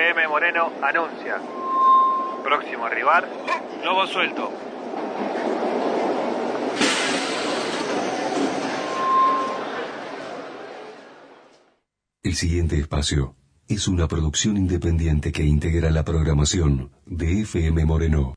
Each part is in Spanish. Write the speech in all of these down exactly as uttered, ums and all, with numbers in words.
M Moreno anuncia. Próximo a arribar, Lobo Suelto. El siguiente espacio es una producción independiente que integra la programación de F M Moreno.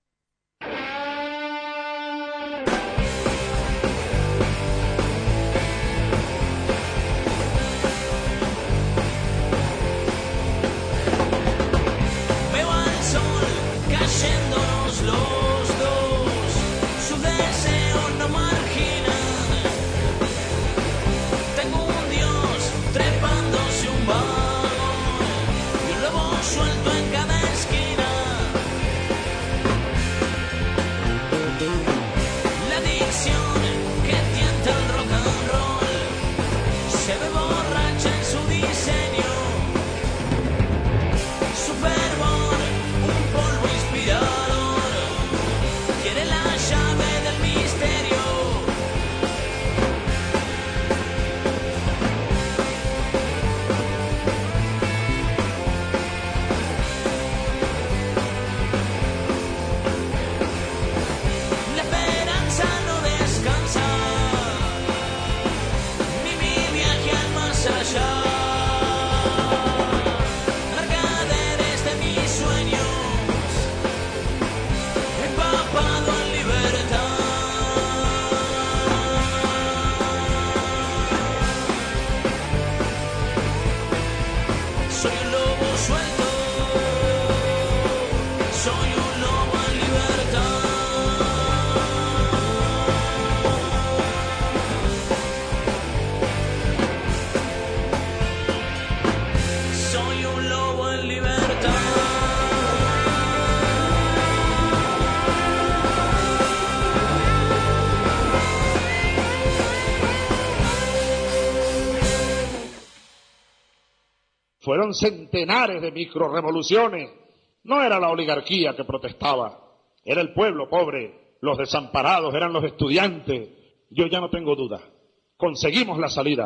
Fueron centenares de microrevoluciones. No era la oligarquía que protestaba, era el pueblo pobre, los desamparados, eran los estudiantes. Yo ya no tengo duda. Conseguimos la salida.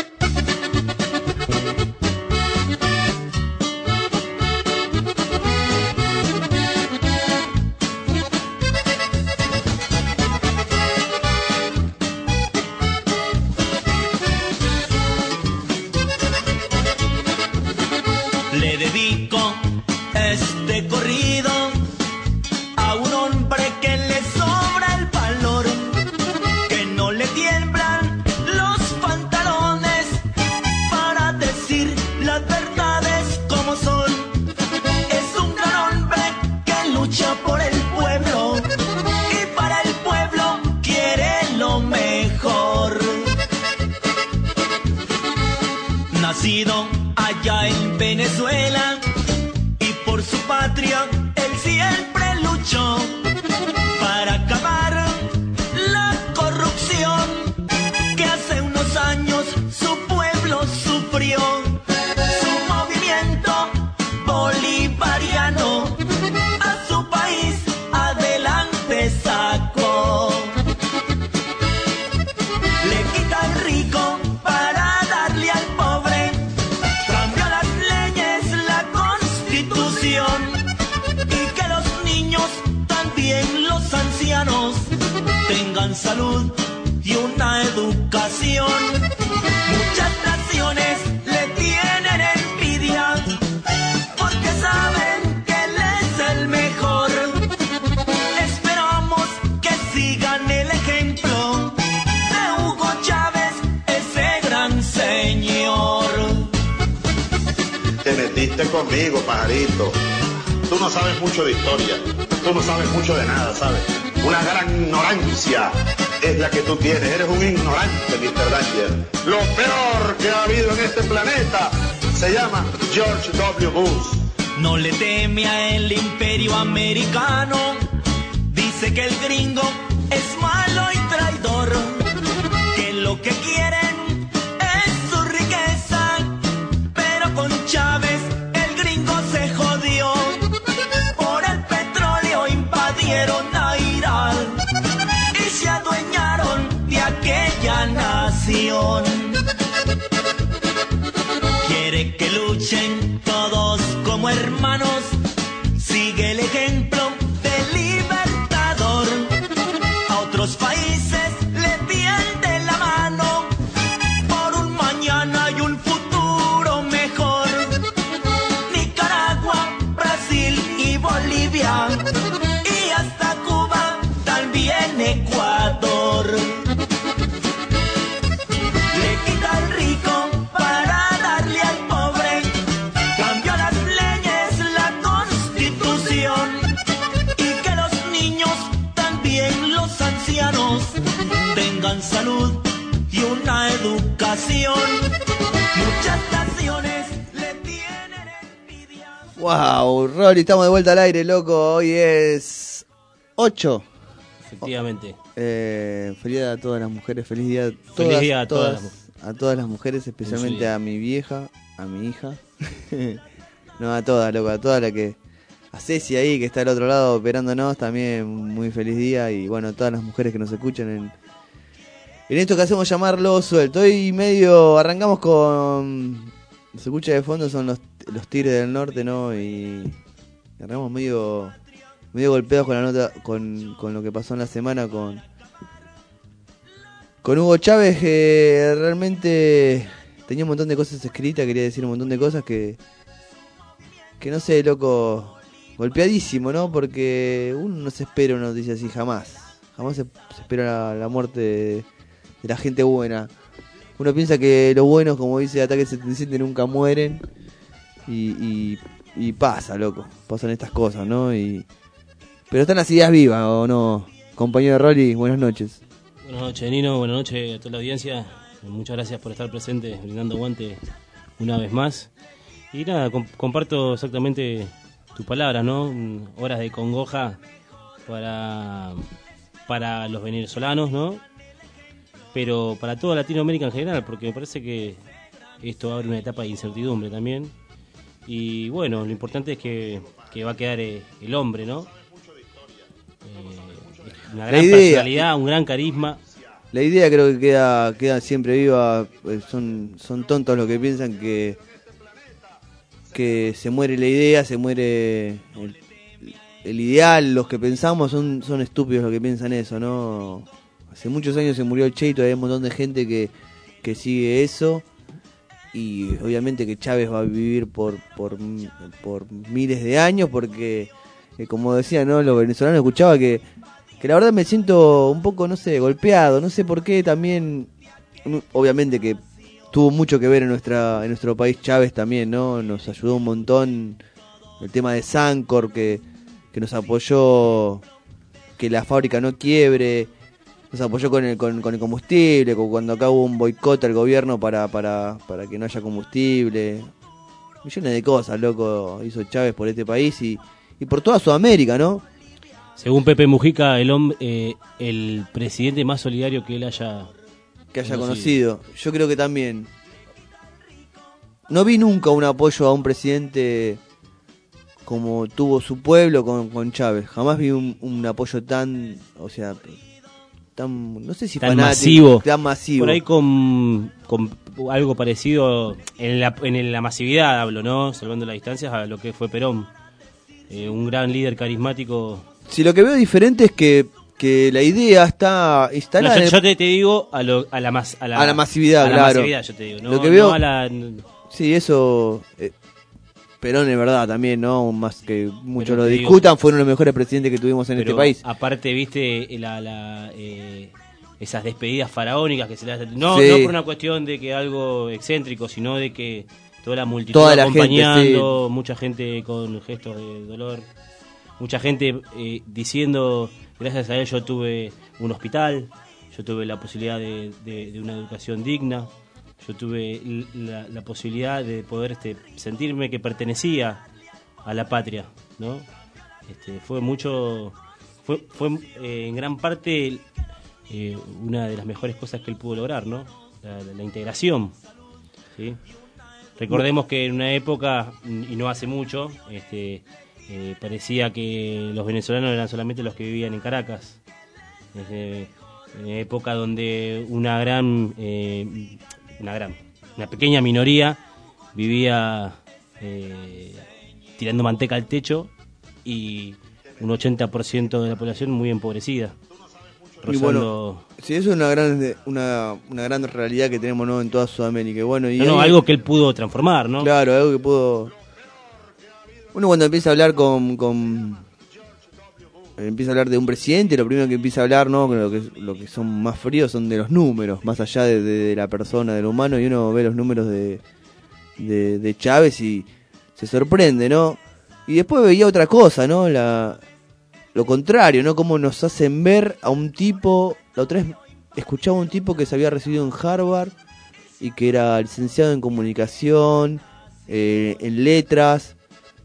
Le dedico este corrido a un hombre que le sobra el valor, que no le tiemblan los pantalones para decir las verdades como son. Es un gran hombre que lucha por el pueblo y para el pueblo quiere lo mejor. Nacido allá en Venezuela y por su patria él siempre luchó para acabar la corrupción que hace unos años su pueblo sufrió. Su movimiento bolivariano a su país adelante sacó. Le quita al rico para darle al pobre, cambió las leyes, la constitución, y que los niños, también los ancianos, tengan salud y una educación. Muchas naciones le tienen envidia porque saben que él es el mejor. Esperamos que sigan el ejemplo de Hugo Chávez, ese gran señor. Te metiste conmigo, pajarito. Tú no sabes mucho de historia, tú no sabes mucho de nada, ¿sabes? Una gran ignorancia es la que tú tienes. Eres un ignorante, mister Danger. Lo peor que ha habido en este planeta se llama George W. Bush. No le teme a el imperio americano, dice que el gringo es malo y traidor, que lo que quieren es su riqueza, pero con Chávez el gringo se jodió. Por el petróleo invadieron a Irak y se adueñaron de aquella nación. quiere que luchen todos como hermanos. Sigue el ejemplo del Libertador. A otros países le tiende la mano por un mañana y un futuro mejor. Nicaragua, Brasil y Bolivia, y hasta Cuba, también Ecuador. Le quita al rico para darle al pobre. Cambió las leyes, la Constitución, y que los niños, también los ancianos, tengan salud y una educación. Muchas naciones le tienen envidia. Wow, Rolly, estamos de vuelta al aire, loco. Hoy es ocho. Efectivamente. Eh, feliz día a todas las mujeres, feliz día a todas, Feliz día a todas, todas, a todas las mujeres, especialmente a mi vieja, a mi hija. No, a todas, loco, a todas las que... A Ceci ahí, que está al otro lado operándonos, también muy feliz día. Y bueno, a todas las mujeres que nos escuchan en, en esto que hacemos llamar Lobo Suelto. Y medio, arrancamos con... Se escucha de fondo, son los, los Tigres del Norte, ¿no? Y arrancamos medio... medio golpeados con la nota, con, con lo que pasó en la semana con con Hugo Chávez, que realmente tenía un montón de cosas escritas, quería decir un montón de cosas que que no sé, loco, golpeadísimo, ¿no? Porque uno no se espera una noticia así, jamás jamás se, se espera la, la muerte de, de la gente buena. Uno piensa que los buenos, como dice Ataque setenta y siete, nunca mueren y, y, y pasa, loco, pasan estas cosas, ¿no? Y pero están las ideas vivas, ¿o no? Compañero Rolly, buenas noches. Buenas noches, Nino. Buenas noches a toda la audiencia. Muchas gracias por estar presente, brindando aguante una vez más. Y nada, comp- comparto exactamente tu palabra, ¿no? Horas de congoja para, para los venezolanos, ¿no? Pero para toda Latinoamérica en general, porque me parece que esto abre una etapa de incertidumbre también. Y bueno, lo importante es que, que va a quedar eh, el hombre, ¿no? Una gran personalidad, un gran carisma. La idea creo que queda queda siempre viva. Son son tontos los que piensan que que se muere la idea, se muere el, el ideal. Los que pensamos son son estúpidos los que piensan eso, ¿no? Hace muchos años se murió el Che y todavía hay un montón de gente que, que sigue eso. Y obviamente que Chávez va a vivir por por, por miles de años porque, eh, como decía, ¿no? Los venezolanos, escuchaba que que la verdad me siento un poco, no sé, golpeado, no sé por qué también, obviamente que tuvo mucho que ver en nuestra en nuestro país Chávez también, ¿no? Nos ayudó un montón el tema de Sancor, que, que nos apoyó que la fábrica no quiebre, nos apoyó con el, con, con el combustible, cuando acá hubo un boicot al gobierno para, para, para que no haya combustible, millones de cosas, loco, hizo Chávez por este país y, y por toda Sudamérica, ¿no? Según Pepe Mujica, el hombre, eh, el presidente más solidario que él haya que haya conocido. conocido. Yo creo que también. No vi nunca un apoyo a un presidente como tuvo su pueblo con, con Chávez. Jamás vi un, un apoyo tan, o sea, tan, no sé si tan fanático, masivo. tan masivo. Por ahí con, con algo parecido en la, en la masividad, hablo, ¿no? Salvando las distancias a lo que fue Perón. Eh, un gran líder carismático. Si lo que veo diferente es que, que la idea está instalada. No, yo, yo te, te digo a, lo, a, la, mas, a, la, a la masividad, a la claro. masividad, yo te digo. No, lo que veo, no a la... Sí, eso. Eh, Perón es verdad también, ¿no? Más que muchos pero lo digo, discutan, fueron los mejores presidentes que tuvimos en este país. Aparte, viste, la, la, eh, esas despedidas faraónicas que se le hacen. No, sí. no por una cuestión de que algo excéntrico, sino de que toda la multitud toda la acompañando, gente, sí. mucha gente con gestos de dolor. Mucha gente eh, diciendo, gracias a él yo tuve un hospital, yo tuve la posibilidad de, de, de una educación digna, yo tuve la, la posibilidad de poder este, sentirme que pertenecía a la patria, ¿no? Este, fue mucho, fue, fue eh, en gran parte eh, una de las mejores cosas que él pudo lograr, ¿no? La, la, la integración, ¿sí? Recordemos que en una época, y no hace mucho, este Eh, parecía que los venezolanos eran solamente los que vivían en Caracas. Desde una época donde una gran, eh, una gran, una pequeña minoría vivía eh, tirando manteca al techo y un ochenta por ciento de la población muy empobrecida. Y bueno, sí, eso es una gran una, una gran realidad que tenemos, ¿no?, en toda Sudamérica. Y bueno, y no, no, ahí, algo que él pudo transformar, ¿no? Claro, algo que pudo... Uno cuando empieza a hablar con, con... empieza a hablar de un presidente, lo primero que empieza a hablar, ¿no?, lo que, lo que son más fríos son de los números, más allá de, de, de la persona, del humano, y uno ve los números de, de, de Chávez y se sorprende, ¿no? Y después veía otra cosa, ¿no? La... Lo contrario, ¿no? Cómo nos hacen ver a un tipo... La otra vez escuchaba a un tipo que se había recibido en Harvard y que era licenciado en comunicación, eh, en letras.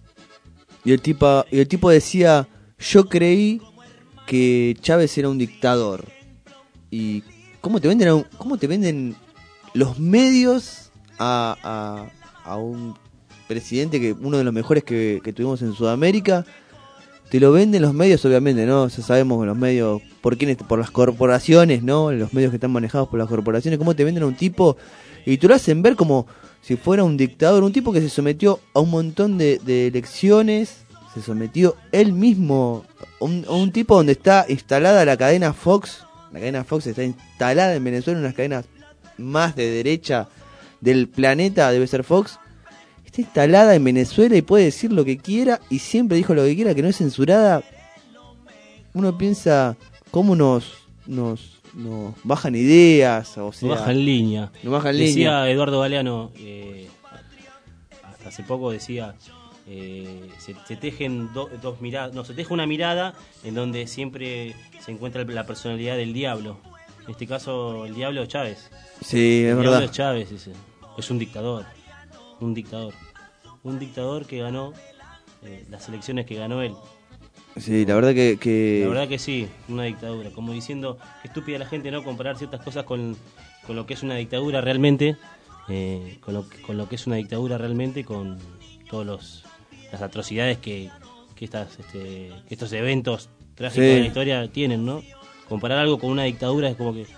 Y el, tipo, y el tipo decía, yo creí que Chávez era un dictador. ¿Y cómo te venden, a un, cómo te venden los medios a, a, a un presidente, que uno de los mejores que, que tuvimos en Sudamérica? Te lo venden los medios, obviamente, ¿no? Ya sabemos que los medios, ¿por quiénes? Por las corporaciones, ¿no? Los medios que están manejados por las corporaciones, ¿cómo te venden a un tipo? Y te lo hacen ver como si fuera un dictador, un tipo que se sometió a un montón de, de elecciones, se sometió él mismo, a un, a un tipo donde está instalada la cadena Fox. La cadena Fox está instalada en Venezuela, una de las cadenas más de derecha del planeta, debe ser Fox. Está instalada en Venezuela y puede decir lo que quiera y siempre dijo lo que quiera, que no es censurada. Uno piensa cómo nos nos, nos bajan ideas, o sea, nos bajan línea. Nos bajan decía línea. Eduardo Galeano, eh, hasta hace poco decía, eh, se, se tejen do, dos miradas, no, se teje una mirada en donde siempre se encuentra la personalidad del diablo. En este caso, el diablo es Chávez. Sí, es el verdad. El diablo es Chávez, es, es un dictador. Un dictador. Un dictador que ganó eh, las elecciones que ganó él. Sí, la verdad que, que... La verdad que sí, una dictadura. Como diciendo, estúpida la gente, ¿no? Comparar ciertas cosas con, con lo que es una dictadura realmente. Eh, con, lo, con lo que es una dictadura realmente, con todas los las atrocidades que, que, estas, este, que estos eventos trágicos sí. de la historia tienen, ¿no? Comparar algo con una dictadura es como que...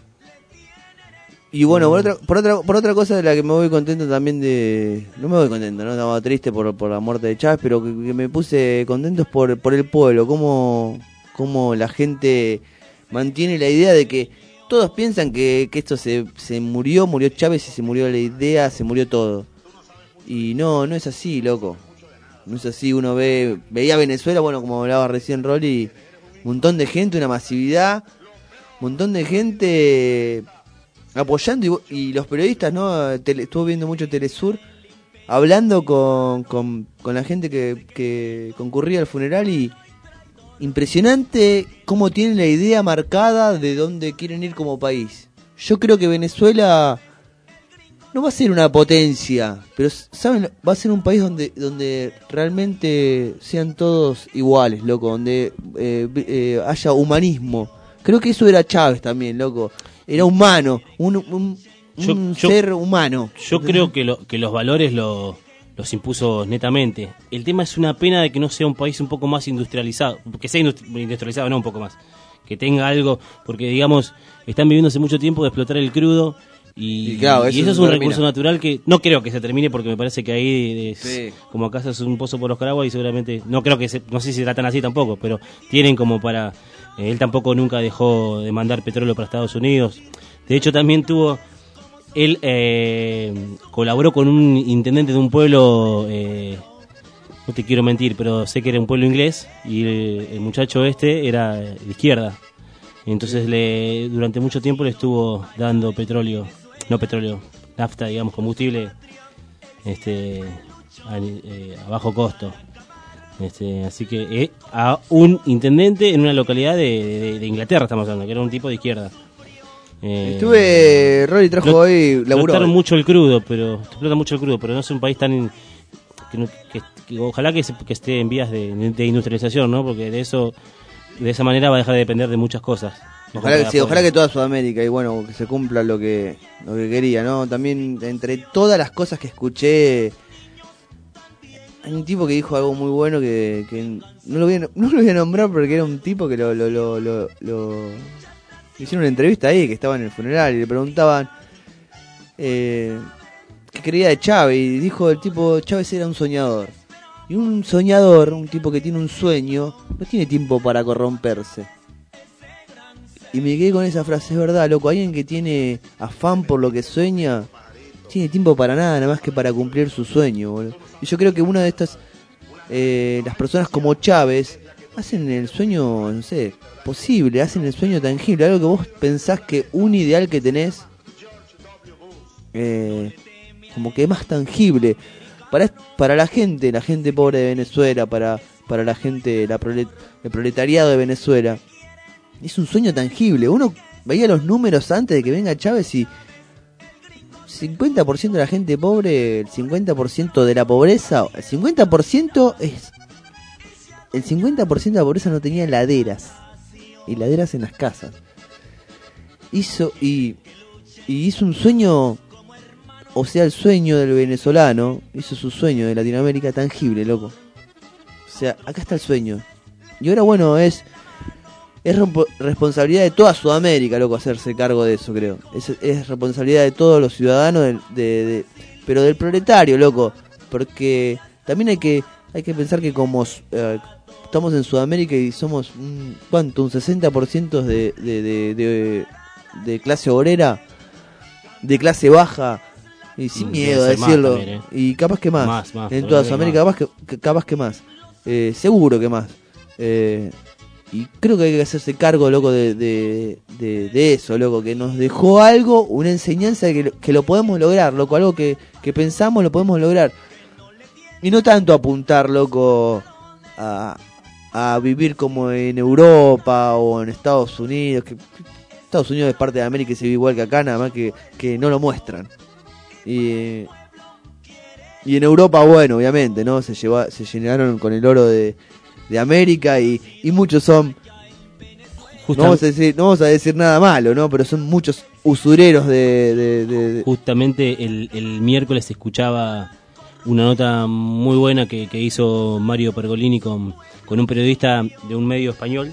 Y bueno, por otra, por otra por otra cosa de la que me voy contento también de... No me voy contento, ¿no? Estaba triste por, por la muerte de Chávez, pero que, que me puse contento es por, por el pueblo, cómo, cómo la gente mantiene la idea de que todos piensan que, que esto se, se murió, murió Chávez y se murió la idea, se murió todo. Y no, no es así, loco. No es así, uno ve veía Venezuela, bueno, como hablaba recién Rolly, un montón de gente, una masividad, un montón de gente... apoyando y, y los periodistas, ¿no? Tele, estuve viendo mucho Telesur, hablando con, con, con la gente que, que concurría al funeral, y impresionante cómo tienen la idea marcada de dónde quieren ir como país. Yo creo que Venezuela no va a ser una potencia, pero saben, va a ser un país donde donde realmente sean todos iguales, loco, donde eh, eh, haya humanismo. Creo que eso era Chávez también, loco. Era humano, un, un, yo, un yo, ser humano. Yo creo que, lo, que los valores lo, los impuso netamente. El tema es una pena de que no sea un país un poco más industrializado, que sea industrializado, no un poco más, que tenga algo, porque digamos, están viviendo hace mucho tiempo de explotar el crudo y, y, claro, eso, y eso es un termina. recurso natural que no creo que se termine, porque me parece que ahí es, sí. como acá es un pozo por los Caraguas y seguramente, no creo que, se, no sé si será tan así tampoco, pero tienen como para... Él tampoco nunca dejó de mandar petróleo para Estados Unidos. De hecho, también tuvo... Él eh, colaboró con un intendente de un pueblo... Eh, no te quiero mentir, pero sé que era un pueblo inglés. Y el, el muchacho este era de izquierda. Entonces, le, durante mucho tiempo le estuvo dando petróleo... No petróleo, nafta, digamos, combustible... este a, eh, a bajo costo. Este, así que eh, a un intendente en una localidad de, de, de Inglaterra estamos hablando, que era un tipo de izquierda. Eh, Estuve, Rory trajo lo, hoy, laburó. Explotaron mucho el crudo, pero explota mucho el crudo, pero no es un país tan que, que, que ojalá que, se, que esté en vías de, de industrialización, ¿no? Porque de eso, de esa manera va a dejar de depender de muchas cosas. Ojalá que sí, ojalá que toda Sudamérica y bueno, que se cumpla lo que lo que quería, ¿no? También entre todas las cosas que escuché, hay un tipo que dijo algo muy bueno que, que no, lo voy a, no lo voy a nombrar porque era un tipo que lo, lo, lo, lo, lo hicieron una entrevista ahí, que estaba en el funeral y le preguntaban, eh, que creía de Chávez y dijo el tipo, Chávez era un soñador. Y un soñador, un tipo que tiene un sueño, no tiene tiempo para corromperse. Y me quedé con esa frase, es verdad, loco, alguien que tiene afán por lo que sueña, tiene tiempo para nada, nada más que para cumplir su sueño, boludo. Y yo creo que una de estas, eh, las personas como Chávez, hacen el sueño, no sé, posible, hacen el sueño tangible, algo que vos pensás que un ideal que tenés, eh, como que es más tangible. Para, para la gente, la gente pobre de Venezuela, para, para la gente, la prolet, el proletariado de Venezuela, es un sueño tangible. Uno veía los números antes de que venga Chávez y cincuenta por ciento de la gente pobre, el cincuenta por ciento de la pobreza, el cincuenta por ciento es... El cincuenta por ciento de la pobreza no tenía heladeras. Heladeras en las casas. Hizo y, y hizo un sueño, o sea, el sueño del venezolano, hizo su sueño de Latinoamérica tangible, loco. O sea, acá está el sueño. Y ahora, bueno, es es responsabilidad de toda Sudamérica, loco, hacerse cargo de eso, creo. Es, es responsabilidad de todos los ciudadanos, de, de, de, pero del proletario, loco. Porque también hay que hay que pensar que como eh, estamos en Sudamérica y somos, un, ¿cuánto? Un sesenta por ciento de, de, de, de, de clase obrera, de clase baja, y sin miedo a decirlo, también, ¿eh? Y capaz que más, más, más en toda Sudamérica, capaz que, capaz que más, eh, seguro que más, eh, y creo que hay que hacerse cargo, loco, de, de, de, de eso, loco, que nos dejó algo, una enseñanza de que, que lo podemos lograr, loco, algo que, que pensamos lo podemos lograr, y no tanto apuntar, loco, a, a vivir como en Europa o en Estados Unidos, que Estados Unidos es parte de América y se vive igual que acá, nada más que, que no lo muestran. Y, y en Europa, bueno, obviamente, ¿no? Se lleva, se llenaron con el oro de, de América y, y muchos son, no vamos, a decir, no vamos a decir nada malo, ¿no? Pero son muchos usureros de... de, de, de... Justamente el, el miércoles escuchaba una nota muy buena que, que hizo Mario Pergolini con, con un periodista de un medio español.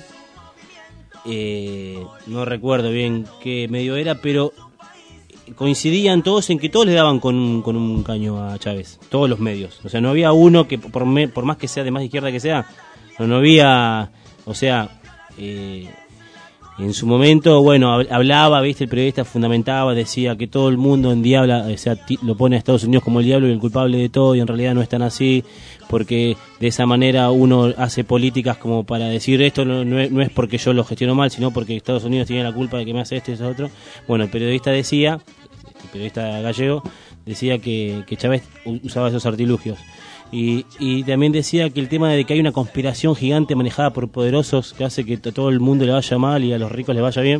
Eh, no recuerdo bien qué medio era, pero coincidían todos en que todos le daban con un, con un caño a Chávez, todos los medios. O sea, no había uno que, por, me, por más que sea de más izquierda que sea, no, no había, o sea, eh, en su momento, bueno, hablaba, viste, el periodista fundamentaba, decía que todo el mundo endiabla, o sea, lo pone a Estados Unidos como el diablo y el culpable de todo, y en realidad no es tan así, porque de esa manera uno hace políticas como para decir esto no, no, es, no es porque yo lo gestiono mal, sino porque Estados Unidos tiene la culpa de que me hace esto y eso otro. Bueno, el periodista decía, el periodista gallego, decía que, que Chávez usaba esos artilugios. Y, y también decía que el tema de que hay una conspiración gigante manejada por poderosos que hace que a todo el mundo le vaya mal y a los ricos les vaya bien.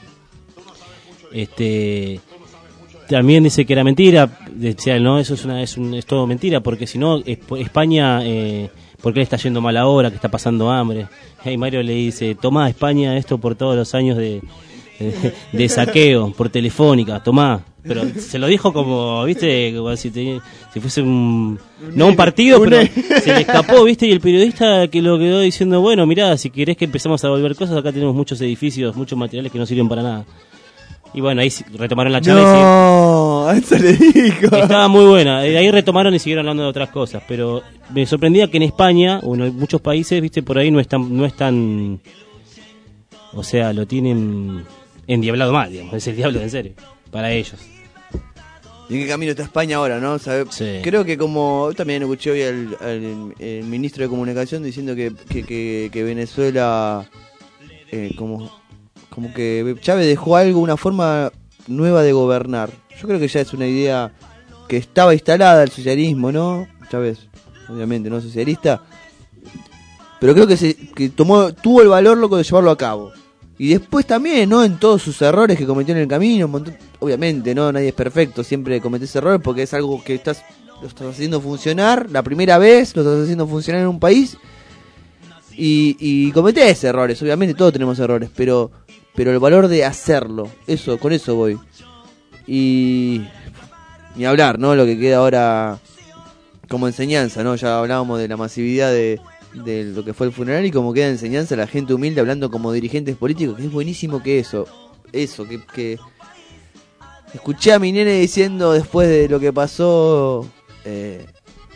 Este también dice que era mentira, decía, no, eso es una es, un, es todo mentira, porque si no España, eh, ¿por qué le está yendo mal ahora, que está pasando hambre? Y Mario le dice, tomá España esto por todos los años de, de, de saqueo por Telefónica, tomá. Pero se lo dijo como, viste, como si, te, si fuese un... No un partido, pero se le escapó, viste, y el periodista que lo quedó diciendo, bueno, mirá, si querés que empezamos a devolver cosas, acá tenemos muchos edificios, muchos materiales que no sirven para nada. Y bueno, ahí retomaron la charla. No, y se... eso le dijo. Estaba muy buena, ahí retomaron y siguieron hablando de otras cosas, pero me sorprendía que en España, o en muchos países, viste, por ahí no es tan... No es tan o sea, lo tienen endiablado mal, digamos, es el diablo en serio, para ellos. ¿Y en qué camino está España ahora, no? ¿Sabe? Sí. Creo que como también escuché hoy al, al el ministro de Comunicación diciendo que, que, que, que Venezuela, eh, como, como que Chávez dejó algo, una forma nueva de gobernar. Yo creo que ya es una idea que estaba instalada el socialismo, ¿no? Chávez, obviamente, no socialista. Pero creo que, se, que tomó tuvo el valor, loco, de llevarlo a cabo. Y después también, ¿no? En todos sus errores que cometió en el camino, un montón, obviamente, ¿no? Nadie es perfecto, siempre cometés errores porque es algo que estás lo estás haciendo funcionar, la primera vez lo estás haciendo funcionar en un país y, y cometés errores, obviamente todos tenemos errores, pero pero el valor de hacerlo, eso, con eso voy. Y ni hablar, ¿no? Lo que queda ahora como enseñanza, ¿no? Ya hablábamos de la masividad de de lo que fue el funeral y como queda enseñanza a la gente humilde hablando como dirigentes políticos, que es buenísimo que eso, eso, que, que escuché a mi nene diciendo después de lo que pasó, eh,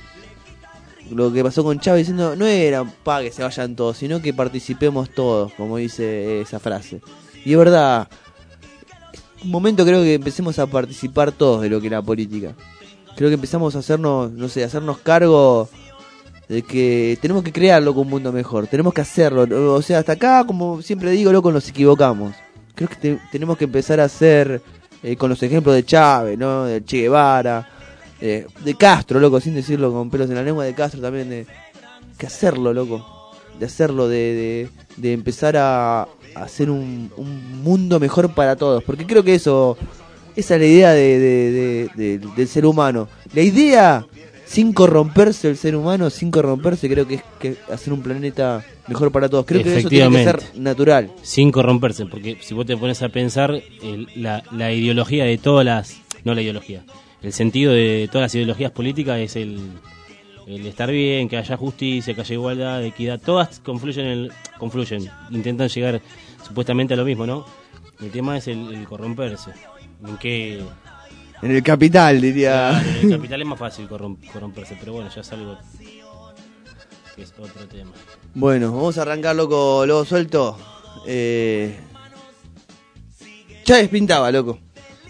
lo que pasó con Chávez, diciendo no era pa' que se vayan todos, sino que participemos todos, como dice esa frase. Y es verdad, es un momento creo que empecemos a participar todos de lo que es la política. Creo que empezamos a hacernos, no sé, a hacernos cargo de que tenemos que crear, loco, un mundo mejor. Tenemos que hacerlo. O sea, hasta acá, como siempre digo, loco, nos equivocamos. Creo que te, tenemos que empezar a hacer, eh, con los ejemplos de Chávez, ¿no? De Che Guevara, eh, de Castro, loco, sin decirlo con pelos en la lengua, de Castro también, de que hacerlo, loco. De hacerlo, de, de, de empezar a, a hacer un, un mundo mejor para todos. Porque creo que eso, esa es la idea de, de, de, de, del ser humano. La idea... sin corromperse el ser humano, sin corromperse, creo que es que hacer un planeta mejor para todos. Creo que eso tiene que ser natural. Sin corromperse, porque si vos te pones a pensar, el, la, la ideología de todas las... No la ideología, el sentido de todas las ideologías políticas es el, el estar bien, que haya justicia, que haya igualdad, equidad. Todas confluyen, en, confluyen, intentan llegar supuestamente a lo mismo, ¿no? El tema es el, el corromperse. ¿En qué...? En el capital, diría. Claro, en el capital es más fácil corromperse, pero bueno, ya es algo que es otro tema. Bueno, vamos a arrancar, loco, loco suelto. Eh... Chávez pintaba, loco.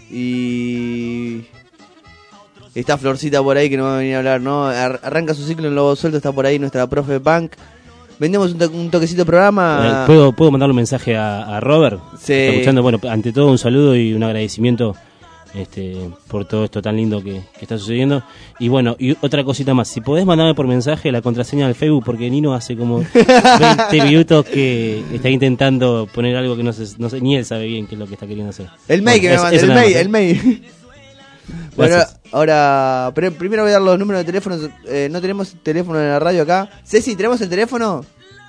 Y... está Florcita por ahí que nos va a venir a hablar, ¿no? Ar- arranca su ciclo en Lobo Suelto, está por ahí nuestra profe Punk. Vendemos un, to- un toquecito de programa. ¿Puedo, ¿Puedo mandarle un mensaje a, a Robert? Sí. Está escuchando. Bueno, ante todo un saludo y un agradecimiento este, por todo esto tan lindo que, que está sucediendo. Y bueno, y otra cosita más, si podés mandarme por mensaje la contraseña del Facebook, porque Nino hace como veinte minutos que está intentando poner algo que no sé, no sé, ni él sabe bien qué es lo que está queriendo hacer. El mail bueno, que es, me manda, el mail, más, ¿eh? el mail. Bueno, Gracias. ahora, pero primero voy a dar los números de teléfono. Eh, no tenemos teléfono en la radio acá. Ceci, ¿tenemos el teléfono?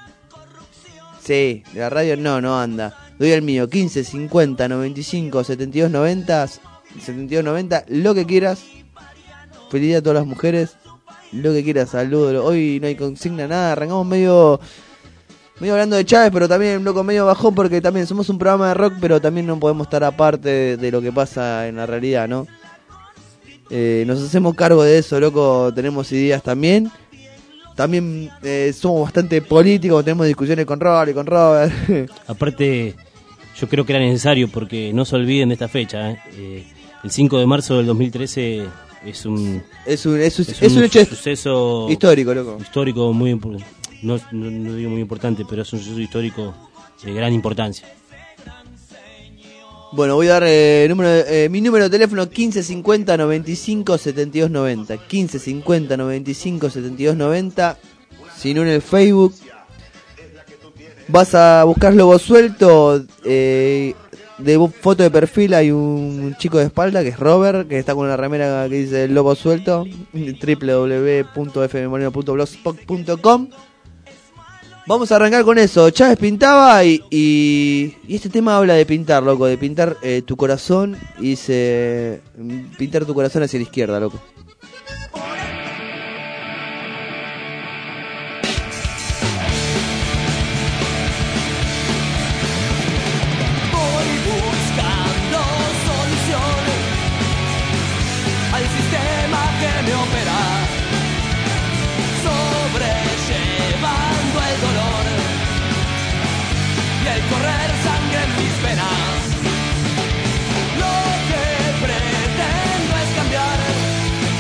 Sí, de la radio no, no anda. Doy el mío, quince cincuenta noventa y cinco setenta y dos noventa, setenta y dos noventa, lo que quieras. Feliz día a todas las mujeres, lo que quieras, saludos. Hoy no hay consigna, nada, arrancamos medio medio hablando de Chávez, pero también loco medio bajón, porque también somos un programa de rock, pero también no podemos estar aparte de, de lo que pasa en la realidad, ¿no? Eh, nos hacemos cargo de eso, loco, tenemos ideas también. También eh, somos bastante políticos, tenemos discusiones con Robert y con Robert. Aparte, yo creo que era necesario, porque no se olviden de esta fecha. ¿eh? Eh, el cinco de marzo del dos mil trece es un es un, es, es es un, un hecho suceso histórico, loco. Histórico muy importante. No, no, no digo muy importante, pero es un suceso histórico de gran importancia. Bueno, voy a dar eh, número, eh, mi número de teléfono quince cincuenta noventa y cinco setenta y dos noventa. quince cincuenta noventa y cinco setenta y dos noventa. Si no en el Facebook. Vas a buscar Lobo Suelto. Eh, de foto de perfil hay un chico de espalda que es Robert, que está con una remera que dice Lobo Suelto. doble u doble u doble u punto f m moreno punto blogspot punto com. Vamos a arrancar con eso. Chávez pintaba y, y, y este tema habla de pintar, loco, de pintar eh, tu corazón y se pintar tu corazón hacia la izquierda, loco. Voy buscando soluciones al sistema que me opera, sobrellevando el dolor y el correr sangre en mis venas. Lo que pretendo es cambiar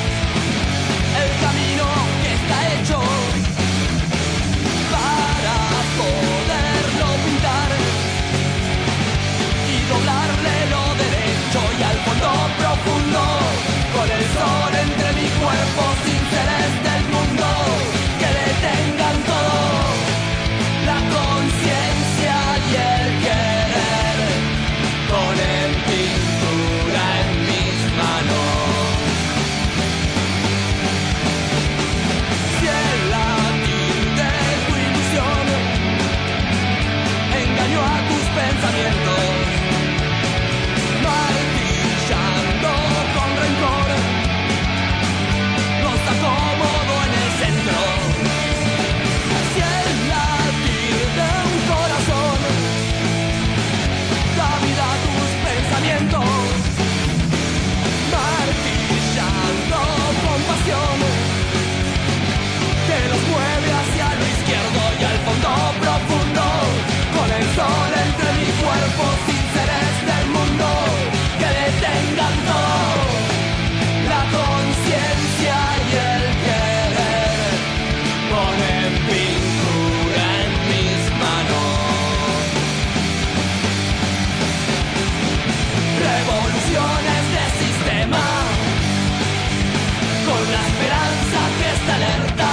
esperanza que está alerta,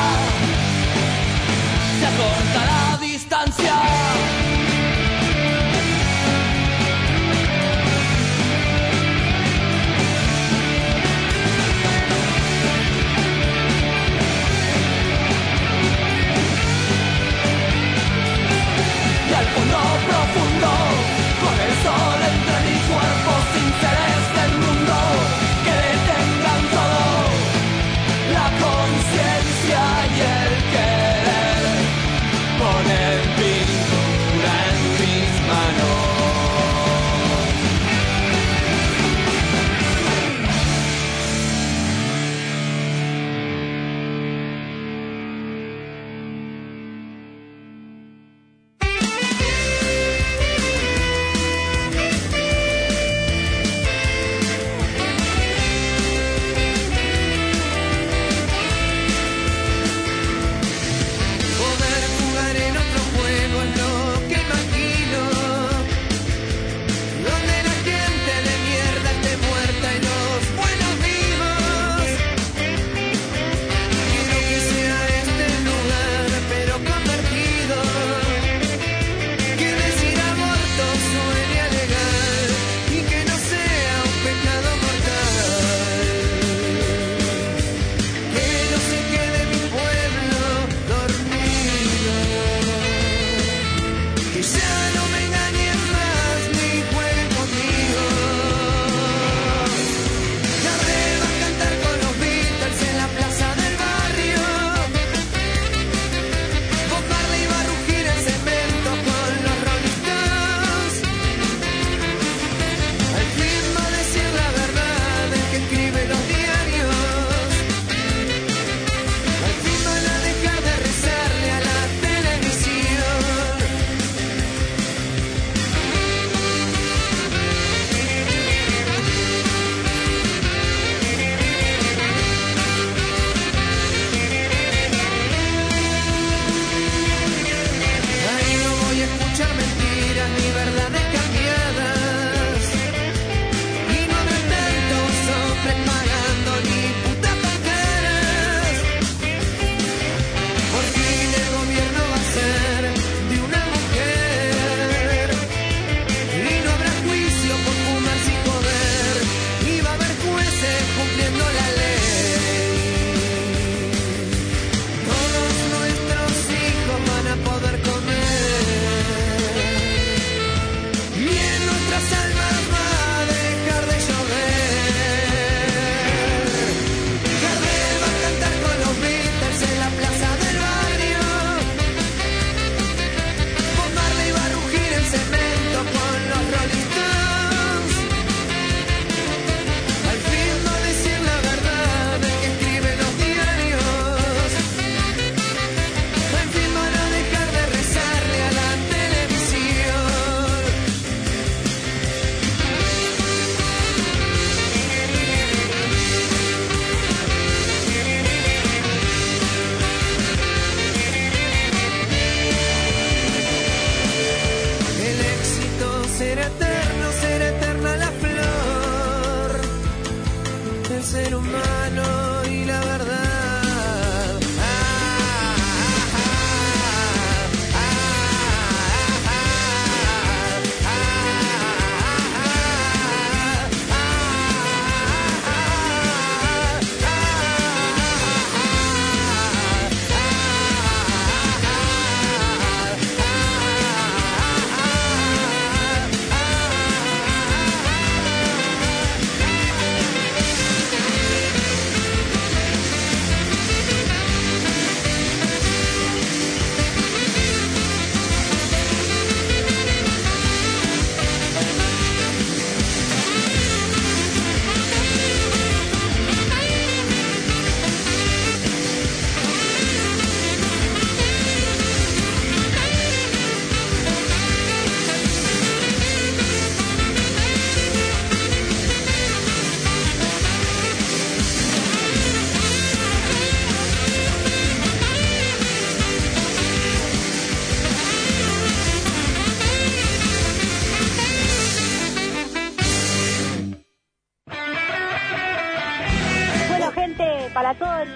se acorta la distancia. Y al fondo profundo, con el sol entre mi cuerpo, sin seres del mundo que detengan todo, la conciencia y el querer.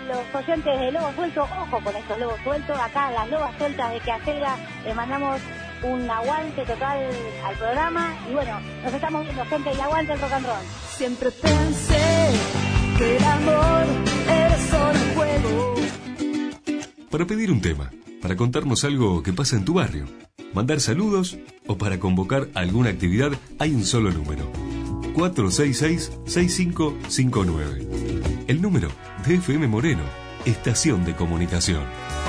los oyentes de Lobo Suelto, ojo con estos lobos sueltos, acá las lobas sueltas de Queacelga, le mandamos un aguante total al programa y bueno, nos estamos viendo, gente, y aguante el rock and roll. Siempre pensé que el amor era solo un juego. Para pedir un tema, para contarnos algo que pasa en tu barrio, mandar saludos o para convocar alguna actividad, hay un solo número: cuatro seis seis, seis cinco cinco nueve. El número de F M Moreno, estación de comunicación.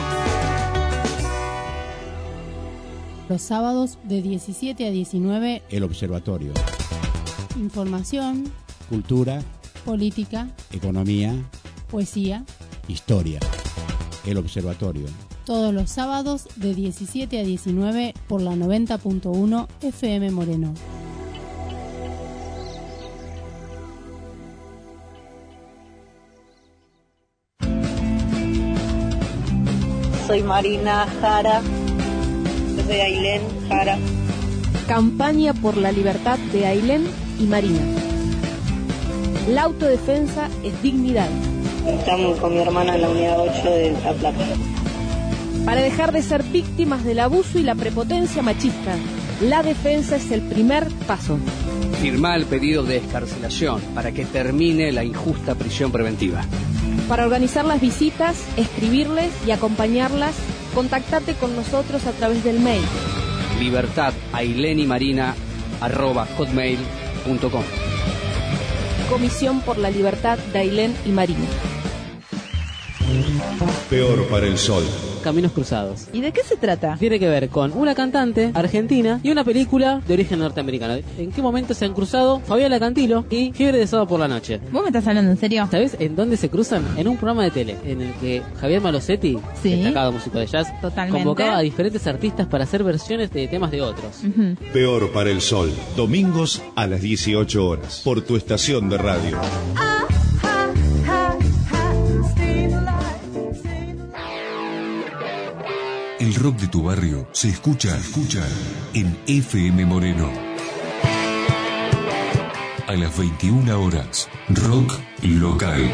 Los sábados de diecisiete a diecinueve, El Observatorio. información, Cultura, política, economía, poesía, historia. El Observatorio. todos los sábados de diecisiete a diecinueve por la noventa punto uno F M Moreno. Soy Marina Jara, de Ailén Jara. Campaña por la libertad de Ailén y Marina. La autodefensa es dignidad. Estamos con mi hermana en la unidad ocho de La Plata. Para dejar de ser víctimas del abuso y la prepotencia machista, la defensa es el primer paso. Firmá el pedido de excarcelación para que termine la injusta prisión preventiva. Para organizar las visitas, escribirles y acompañarlas, contactate con nosotros a través del mail Libertad Ailén y Marina arroba hotmail punto com. Comisión por la Libertad de Ailén y Marina. Peor para el sol. Caminos Cruzados. ¿Y de qué se trata? Tiene que ver con una cantante argentina y una película de origen norteamericano. ¿En qué momento se han cruzado Fabiola Cantilo y Fiebre de Sábado por la Noche? ¿Vos me estás hablando en serio? ¿Sabés en dónde se cruzan? En un programa de tele en el que Javier Malosetti, sí, destacado músico de jazz, totalmente, convocaba a diferentes artistas para hacer versiones de temas de otros. Uh-huh. Peor para el sol. Domingos a las dieciocho horas. Por tu estación de radio. El rock de tu barrio se escucha, escucha en F M Moreno. A las veintiuna horas, rock local.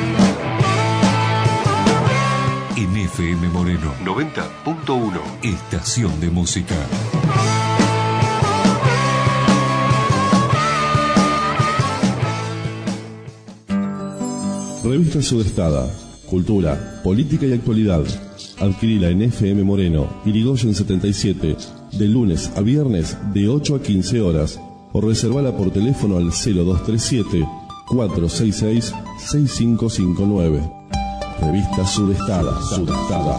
En F M Moreno noventa punto uno, estación de música. Revista Sudestada. Cultura, política y actualidad. Adquirila en F M Moreno, Irigoyen setenta y siete, de lunes a viernes de ocho a quince horas, o reservala por teléfono al cero dos tres siete, cuatro seis seis, seis cinco cinco nueve. Revista Sudestada. Sudestada.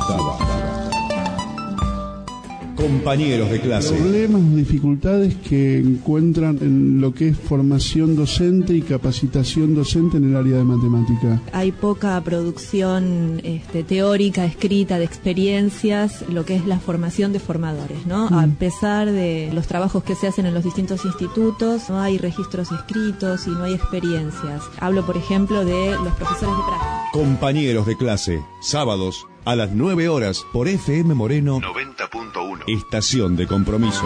Compañeros de clase. Problemas, dificultades que encuentran en lo que es formación docente y capacitación docente en el área de matemática. Hay poca producción este, teórica, escrita, de experiencias, lo que es la formación de formadores, ¿no? Mm. A pesar de los trabajos que se hacen en los distintos institutos, no hay registros escritos y no hay experiencias. Hablo, por ejemplo, de los profesores de práctica. Compañeros de clase, sábados a las nueve horas por F M Moreno noventa punto uno. Estación de compromiso.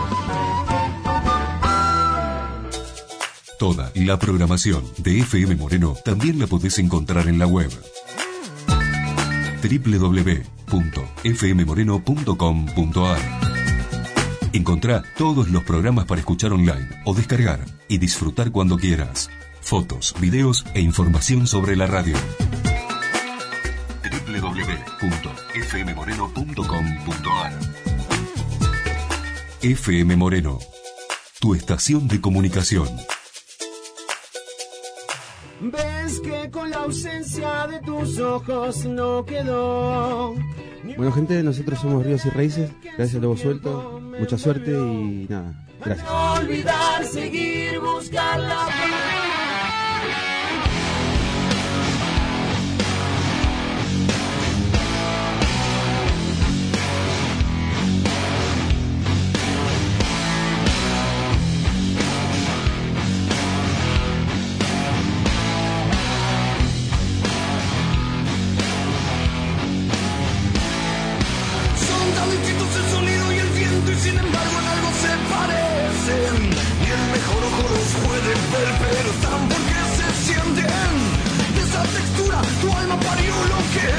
Toda la programación de F M Moreno también la podés encontrar en la web doble u doble u doble u punto f m moreno punto com punto a r. Encontrá todos los programas para escuchar online o descargar y disfrutar cuando quieras. Fotos, videos e información sobre la radio. doble u doble u doble u punto f m moreno punto com punto a r. F M Moreno, tu estación de comunicación. Ves que con la ausencia de tus ojos no quedó. Bueno, gente, nosotros somos Ríos y Raíces. Gracias, Lobo Suelto. Mucha suerte y nada, gracias. No olvidar, seguir, buscar la paz. Sin embargo en algo se parecen, y el mejor ojo los puede ver, pero están porque se sienten. De esa textura tu alma parió lo que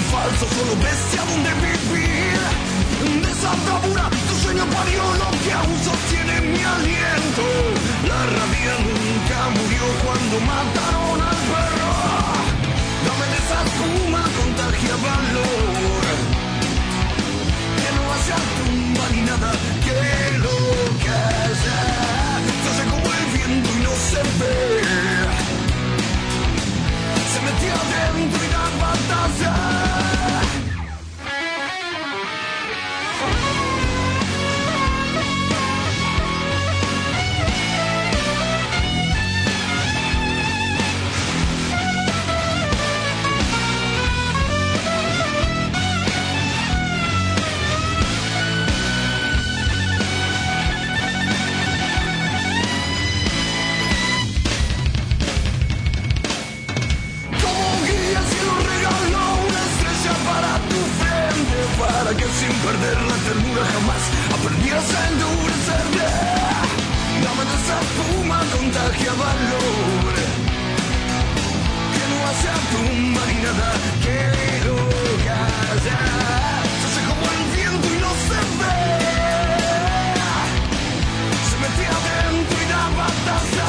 falso, solo ves a dónde vivir. De esa bravura, tu sueño parió lo que aún sostiene mi aliento. La rabia nunca murió cuando mataron al perro. Dame de esa espuma, contagia valor, que no hace tumba ni nada que lo calla. Se hace como el viento y no se ve. Se metió adentro y da batalla. Para que sin perder la ternura jamás aprendieras a endurecerte. Dame de esa espuma, contagia valor, que no hace a tumba ni nada que lo calla. Se hace como el viento y no se ve. Se mete adentro y da batalla.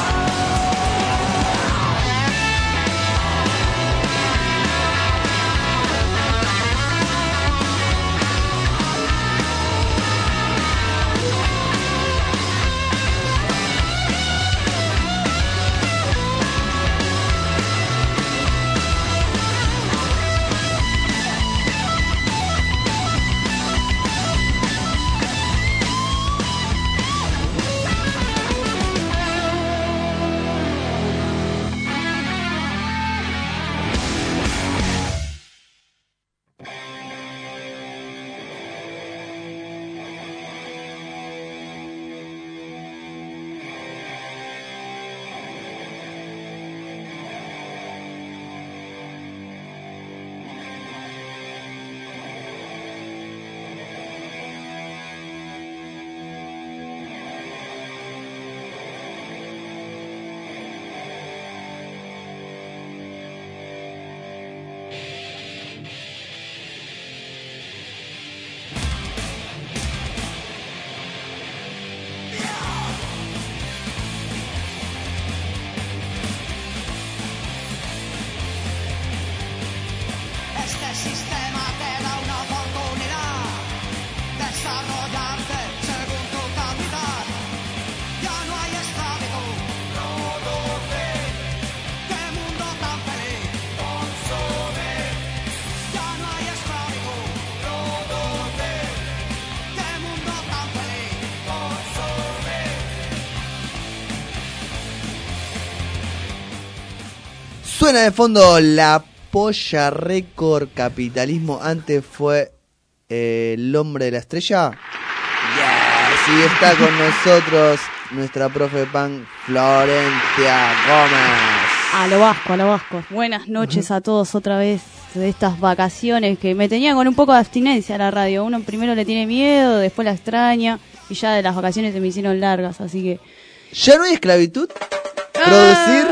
Suena de fondo La Polla Record, Capitalismo. Antes fue eh, El Hombre de la Estrella. Yeah, sí, está con nosotros nuestra profe Pan, Florencia Gómez. A lo vasco, a lo vasco. Buenas noches a todos otra vez de estas vacaciones que me tenía con un poco de abstinencia a la radio. Uno primero le tiene miedo, después la extraña y ya de las vacaciones se me hicieron largas, así que... ¿Ya no hay esclavitud? ¿Producir?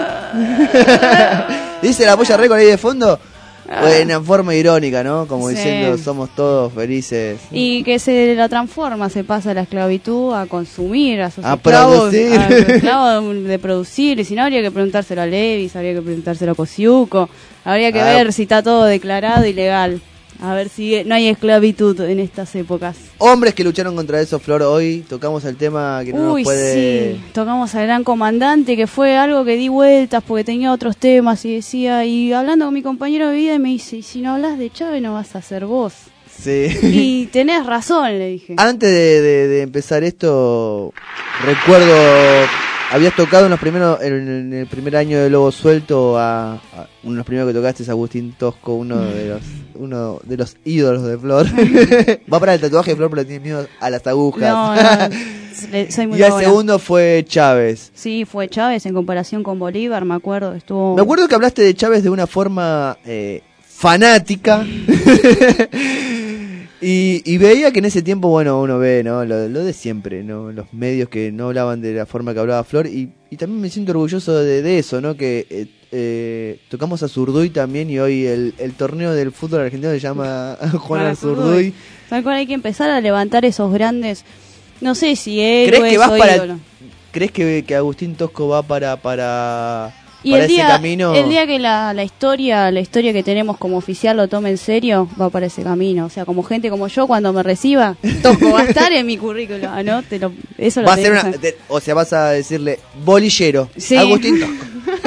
Dice La Polla Record ahí de fondo. Bueno, en forma irónica, ¿no? Como Sí. diciendo, somos todos felices. Y que se la transforma, se pasa de la esclavitud a consumir, a sus A esclavos, producir. a los esclavos de producir. Y si no, habría que preguntárselo a Levis, habría que preguntárselo a Kosiuko. Habría que Ah. ver si está todo declarado y legal. A ver si no hay esclavitud en estas épocas. Hombres que lucharon contra eso, Flor. Hoy tocamos el tema que no Uy, nos puede... sí, tocamos al Gran Comandante, que fue algo que di vueltas porque tenía otros temas y decía, y hablando con mi compañero de vida, y me dice, y si no hablas de Chávez no vas a ser vos. Sí. Y tenés razón, le dije. Antes de, de, de empezar esto, recuerdo, habías tocado en los primeros, en, en el primer año de Lobo Suelto, a, a uno de los primeros que tocaste es Agustín Tosco, uno de los uno de los ídolos de Flor. Va para el tatuaje de Flor, pero tiene miedo a las agujas. No, no, le- soy muy Y el cagona. segundo fue Chávez. Sí, fue Chávez en comparación con Bolívar, me acuerdo, estuvo... Me acuerdo que hablaste de Chávez de una forma eh, fanática. y, y veía que en ese tiempo, bueno, uno ve, ¿no? Lo, lo de siempre, ¿no? Los medios que no hablaban de la forma que hablaba Flor. Y, y también me siento orgulloso de, de eso, ¿no? Que eh, eh, tocamos a Zurduy también, y hoy el, el torneo del fútbol argentino se llama Juan Para Zurduy. Tal cual, hay que empezar a levantar esos grandes, no sé si héroes ¿Crees que vas o para, ídolos. ¿Crees que, que Agustín Tosco va para para, Y para el ese día, camino? el día que la, la historia, la historia que tenemos como oficial lo tome en serio, va para ese camino. O sea, como gente como yo, cuando me reciba, Tosco va a estar en mi currículum, ¿no? Te lo, eso lo Va a ser tenés una, que te- o sea, vas a decirle bolillero, Sí. Agustín Tosco.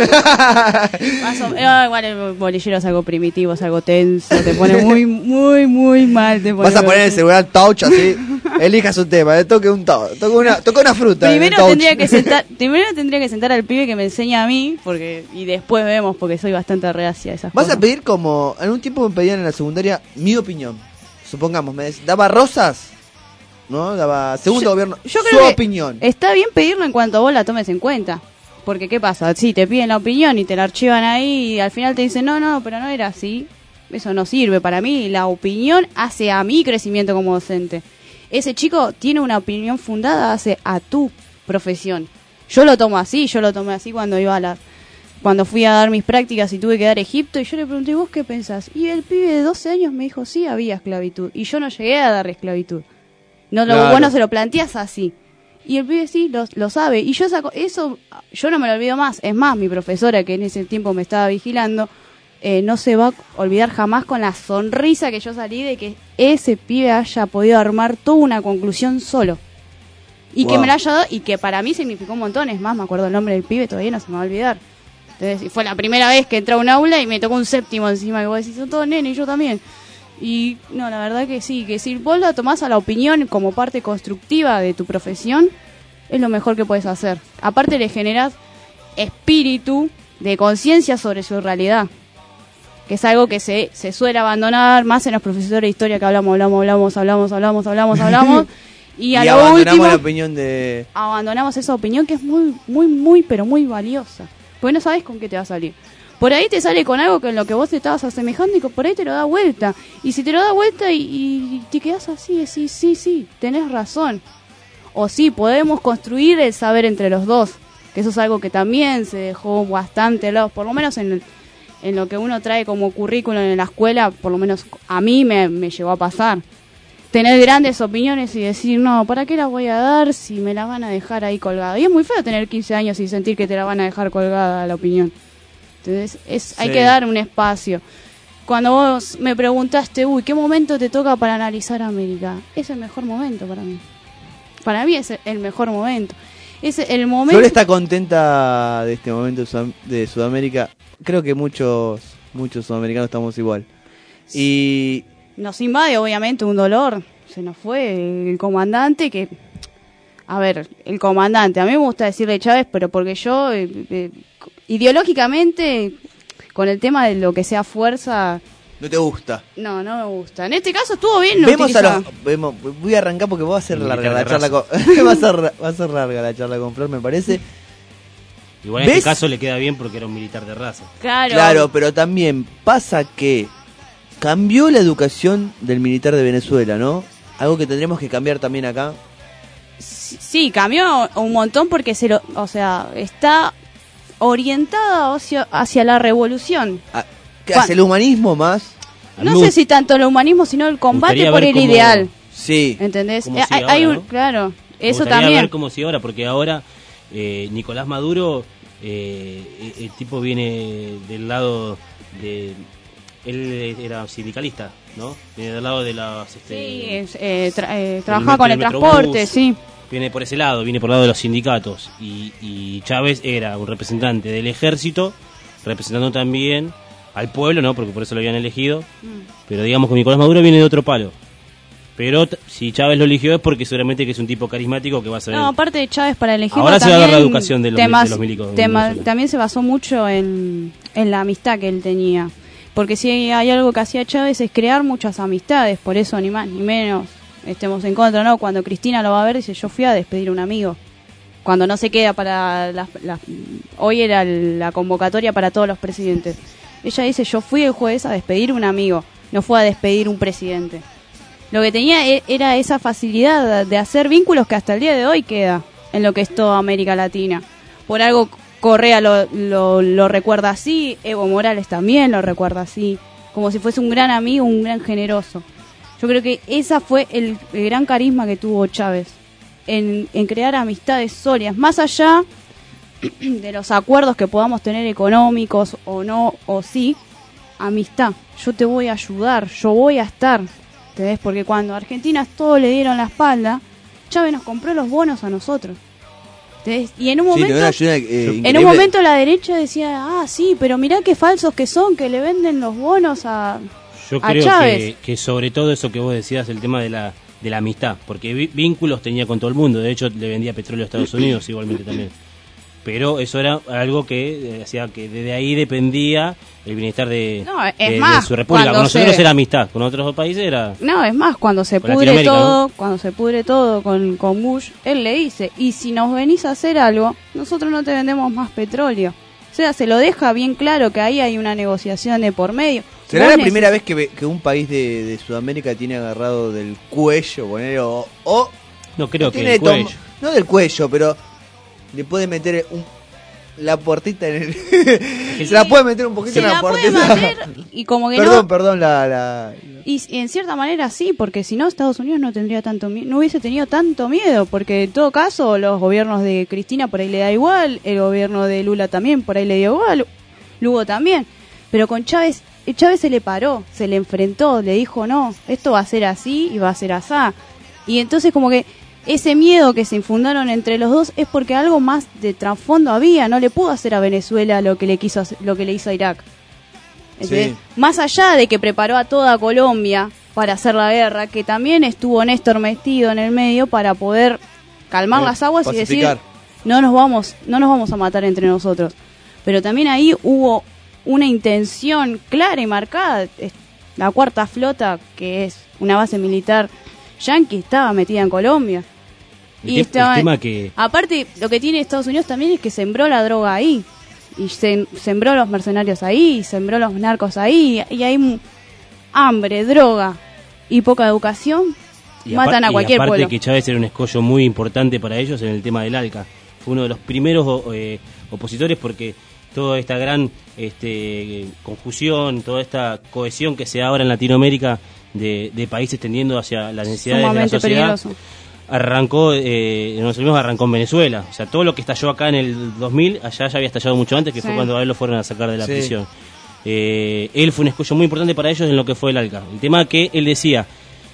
Más o- eh, igual el bolillero es algo primitivo, es algo tenso, te pone muy, muy, muy mal. Te pone Vas a poner el celular touch así, elija su tema, eh, toque un to, toque una, toque una fruta. en el Primero touch. tendría que sentar, primero tendría que sentar al pibe que me enseña a mí, porque y después vemos, porque soy bastante reacia a esas Vas cosas. a pedir como, en un tiempo me pedían en la secundaria mi opinión. Supongamos, me des- daba rosas, ¿no? Daba segundo Yo- gobierno, yo su creo que opinión. Está bien pedirlo en cuanto vos la tomes en cuenta. Porque, ¿qué pasa? Sí, te piden la opinión y te la archivan ahí y al final te dicen, no, no, pero no era así. Eso no sirve para mí. La opinión hace a mi crecimiento como docente. Ese chico tiene una opinión fundada hace a tu profesión. Yo lo tomo así, yo lo tomé así cuando iba a la... Cuando fui a dar mis prácticas y tuve que dar Egipto, y yo le pregunté, ¿vos qué pensás? Y el pibe de doce años me dijo, sí, había esclavitud. Y yo no llegué a dar esclavitud. No lo, Claro. vos no se lo planteás así. Y el pibe sí lo, lo sabe. Y yo saco, eso yo no me lo olvido más. Es más, mi profesora, que en ese tiempo me estaba vigilando, eh, no se va a olvidar jamás con la sonrisa que yo salí de que ese pibe haya podido armar toda una conclusión solo. Y que Wow. me la haya dado, y que para mí significó un montón. Es más, me acuerdo el nombre del pibe, todavía no se me va a olvidar. Entonces, y fue la primera vez que entré a un aula y me tocó un séptimo encima. Que vos decís, son todos nenes, y yo también. Y no, la verdad que sí, que si vos la tomás a la opinión como parte constructiva de tu profesión, es lo mejor que puedes hacer. Aparte le generás espíritu de conciencia sobre su realidad, que es algo que se, se suele abandonar más en los profesores de historia, que hablamos, hablamos, hablamos, hablamos, hablamos, hablamos, hablamos, y a y lo abandonamos último la opinión de... abandonamos esa opinión que es muy, muy, muy, pero muy valiosa, porque no sabes con qué te va a salir. Por ahí te sale con algo que en lo que vos te estabas asemejando y que por ahí te lo da vuelta. Y si te lo da vuelta y, y te quedas así, decís, sí, sí, tenés razón. O sí, podemos construir el saber entre los dos. Que eso es algo que también se dejó bastante de lado, por lo menos en, el- en lo que uno trae como currículum en la escuela, por lo menos a mí me, me llegó a pasar. Tener grandes opiniones y decir, no, ¿para qué las voy a dar si me las van a dejar ahí colgada? Y es muy feo tener quince años y sentir que te la van a dejar colgada la opinión. Entonces, es, hay Sí. que dar un espacio. Cuando vos me preguntaste, uy, ¿qué momento te toca para analizar América? Es el mejor momento para mí. Para mí es el mejor momento. Es el momento... Flor está contenta de este momento de, Sudam- de Sudamérica. Creo que muchos muchos sudamericanos estamos igual. Y Nos invade, obviamente, un dolor. Se nos fue el comandante que... A ver, el comandante, a mí me gusta decirle Chávez, pero porque yo, eh, eh, ideológicamente, con el tema de lo que sea fuerza, no te gusta. no, no me gusta. En este caso estuvo bien. lo Vemos a utilizado. los, vemos, voy a arrancar porque va a ser Militar larga la de charla raza. con, va a ser va a ser larga la charla con Flor, me parece. Igual en ¿Ves? este caso le queda bien porque era un militar de raza. Claro. Claro, pero también pasa que cambió la educación del militar de Venezuela, ¿no? Algo que tendremos que cambiar también acá. Sí, cambió un montón porque se lo, o sea, está orientada hacia, hacia la revolución. Ah, ¿qué hace el humanismo más? No sé si tanto el humanismo, sino el combate gustaría por ver el cómo- ideal. Sí. ¿Entendés? Como Eh, sigue hay, hay ahora, un, ¿no? claro, Me eso gustaría también. ver cómo sigue ahora, porque ahora eh, Nicolás Maduro, eh, el tipo viene del lado de... Él era sindicalista, ¿no? Viene del lado de las... Este, Sí, es, eh, tra- eh, del trabajaba met- con del el Metrobús. transporte, sí. Viene por ese lado, viene por el lado de los sindicatos. Y, y Chávez era un representante del ejército, representando también al pueblo, ¿no? Porque por eso lo habían elegido. Mm. Pero digamos que Nicolás Maduro viene de otro palo. Pero t- si Chávez lo eligió es porque seguramente que es un tipo carismático que va a saber. No, aparte de Chávez para elegirlo Ahora se va a ver la también educación de los, temas- de los milicos. en tema- Venezuela. también se basó mucho en, en la amistad que él tenía. Porque si hay algo que hacía Chávez es crear muchas amistades, por eso ni más ni menos estemos en contra, ¿no? Cuando Cristina lo va a ver dice, yo fui a despedir a un amigo. Cuando no se queda para las, las- hoy era la convocatoria para todos los presidentes. Ella dice, yo fui el jueves a despedir a un amigo, no fue a despedir un presidente. Lo que tenía e- era esa facilidad de hacer vínculos que hasta el día de hoy queda en lo que es toda América Latina. Por algo Correa lo, lo, lo recuerda así, Evo Morales también lo recuerda así, como si fuese un gran amigo, un gran generoso. Yo creo que esa fue el, el gran carisma que tuvo Chávez, en, en crear amistades sólidas, más allá de los acuerdos que podamos tener económicos o no, o sí, amistad. Yo te voy a ayudar, yo voy a estar, ¿entendés? Porque cuando a Argentina todos le dieron la espalda, Chávez nos compró los bonos a nosotros. ¿Entendés? Y en un Sí, momento, te dio una ayuda, eh, en un increíble. momento la derecha decía, ah, sí, pero mirá qué falsos que son, que le venden los bonos a, Yo a creo Chávez. que, que sobre todo eso que vos decías, el tema de la, de la amistad, porque vi- vínculos tenía con todo el mundo, de hecho le vendía petróleo a Estados Unidos igualmente también. Pero eso era algo que eh, hacía que desde ahí dependía el bienestar de, No, es de- de más, su república. cuando Con nosotros se- era amistad, con otros países era... No, es más, cuando se Con pudre Latinoamérica, todo, ¿no? cuando se pudre todo con, con Bush, él le dice, y si nos venís a hacer algo, nosotros no te vendemos más petróleo. O sea, se lo deja bien claro que ahí hay una negociación de por medio. ¿Será Vos la neces- primera vez que, ve- que un país de, de Sudamérica tiene agarrado del cuello, poner, o, o No creo no que tiene el tom- cuello. no del cuello, pero le puede meter un, la puertita en el... se la puede meter un poquito Se en la, la puede puertita. meter y como que perdón, no... perdón, la... la... Y, y en cierta manera sí, porque si no Estados Unidos no tendría tanto mie- no hubiese tenido tanto miedo, porque en todo caso los gobiernos de Cristina por ahí le da igual, el gobierno de Lula también por ahí le dio igual, Lugo también, pero con Chávez, Chávez se le paró, se le enfrentó, le dijo no, esto va a ser así y va a ser asá, y entonces como que ese miedo que se infundaron entre los dos es porque algo más de trasfondo había, no le pudo hacer a Venezuela lo que le quiso hacer- lo que le hizo a Irak. ¿Entendés? Sí. Más allá de que preparó a toda Colombia para hacer la guerra, que también estuvo Néstor metido en el medio para poder calmar Eh, las aguas pacificar. y decir no nos vamos, no nos vamos a matar entre nosotros. Pero también ahí hubo una intención clara y marcada. Es- La cuarta flota, que es una base militar yanqui, estaba metida en Colombia. El, Y te- estaba- el tema que... Aparte, lo que tiene Estados Unidos también es que sembró la droga ahí. Y se, sembró los mercenarios ahí, sembró los narcos ahí. Y hay m- hambre, droga y poca educación. Y Matan apar- a cualquier y aparte pueblo. que Chávez era un escollo muy importante para ellos en el tema del ALCA. Fue uno de los primeros o- eh, opositores porque toda esta gran este, confusión, toda esta cohesión que se da ahora en Latinoamérica de, de países tendiendo hacia las necesidades Sumamente de la sociedad, peligroso. arrancó, eh, en los mismos arrancó en Venezuela. O sea, todo lo que estalló acá en el dos mil, allá ya había estallado mucho antes, que Sí. fue cuando a él lo fueron a sacar de la Sí. prisión. Eh, él fue un escollo muy importante para ellos en lo que fue el ALCA. El tema que él decía,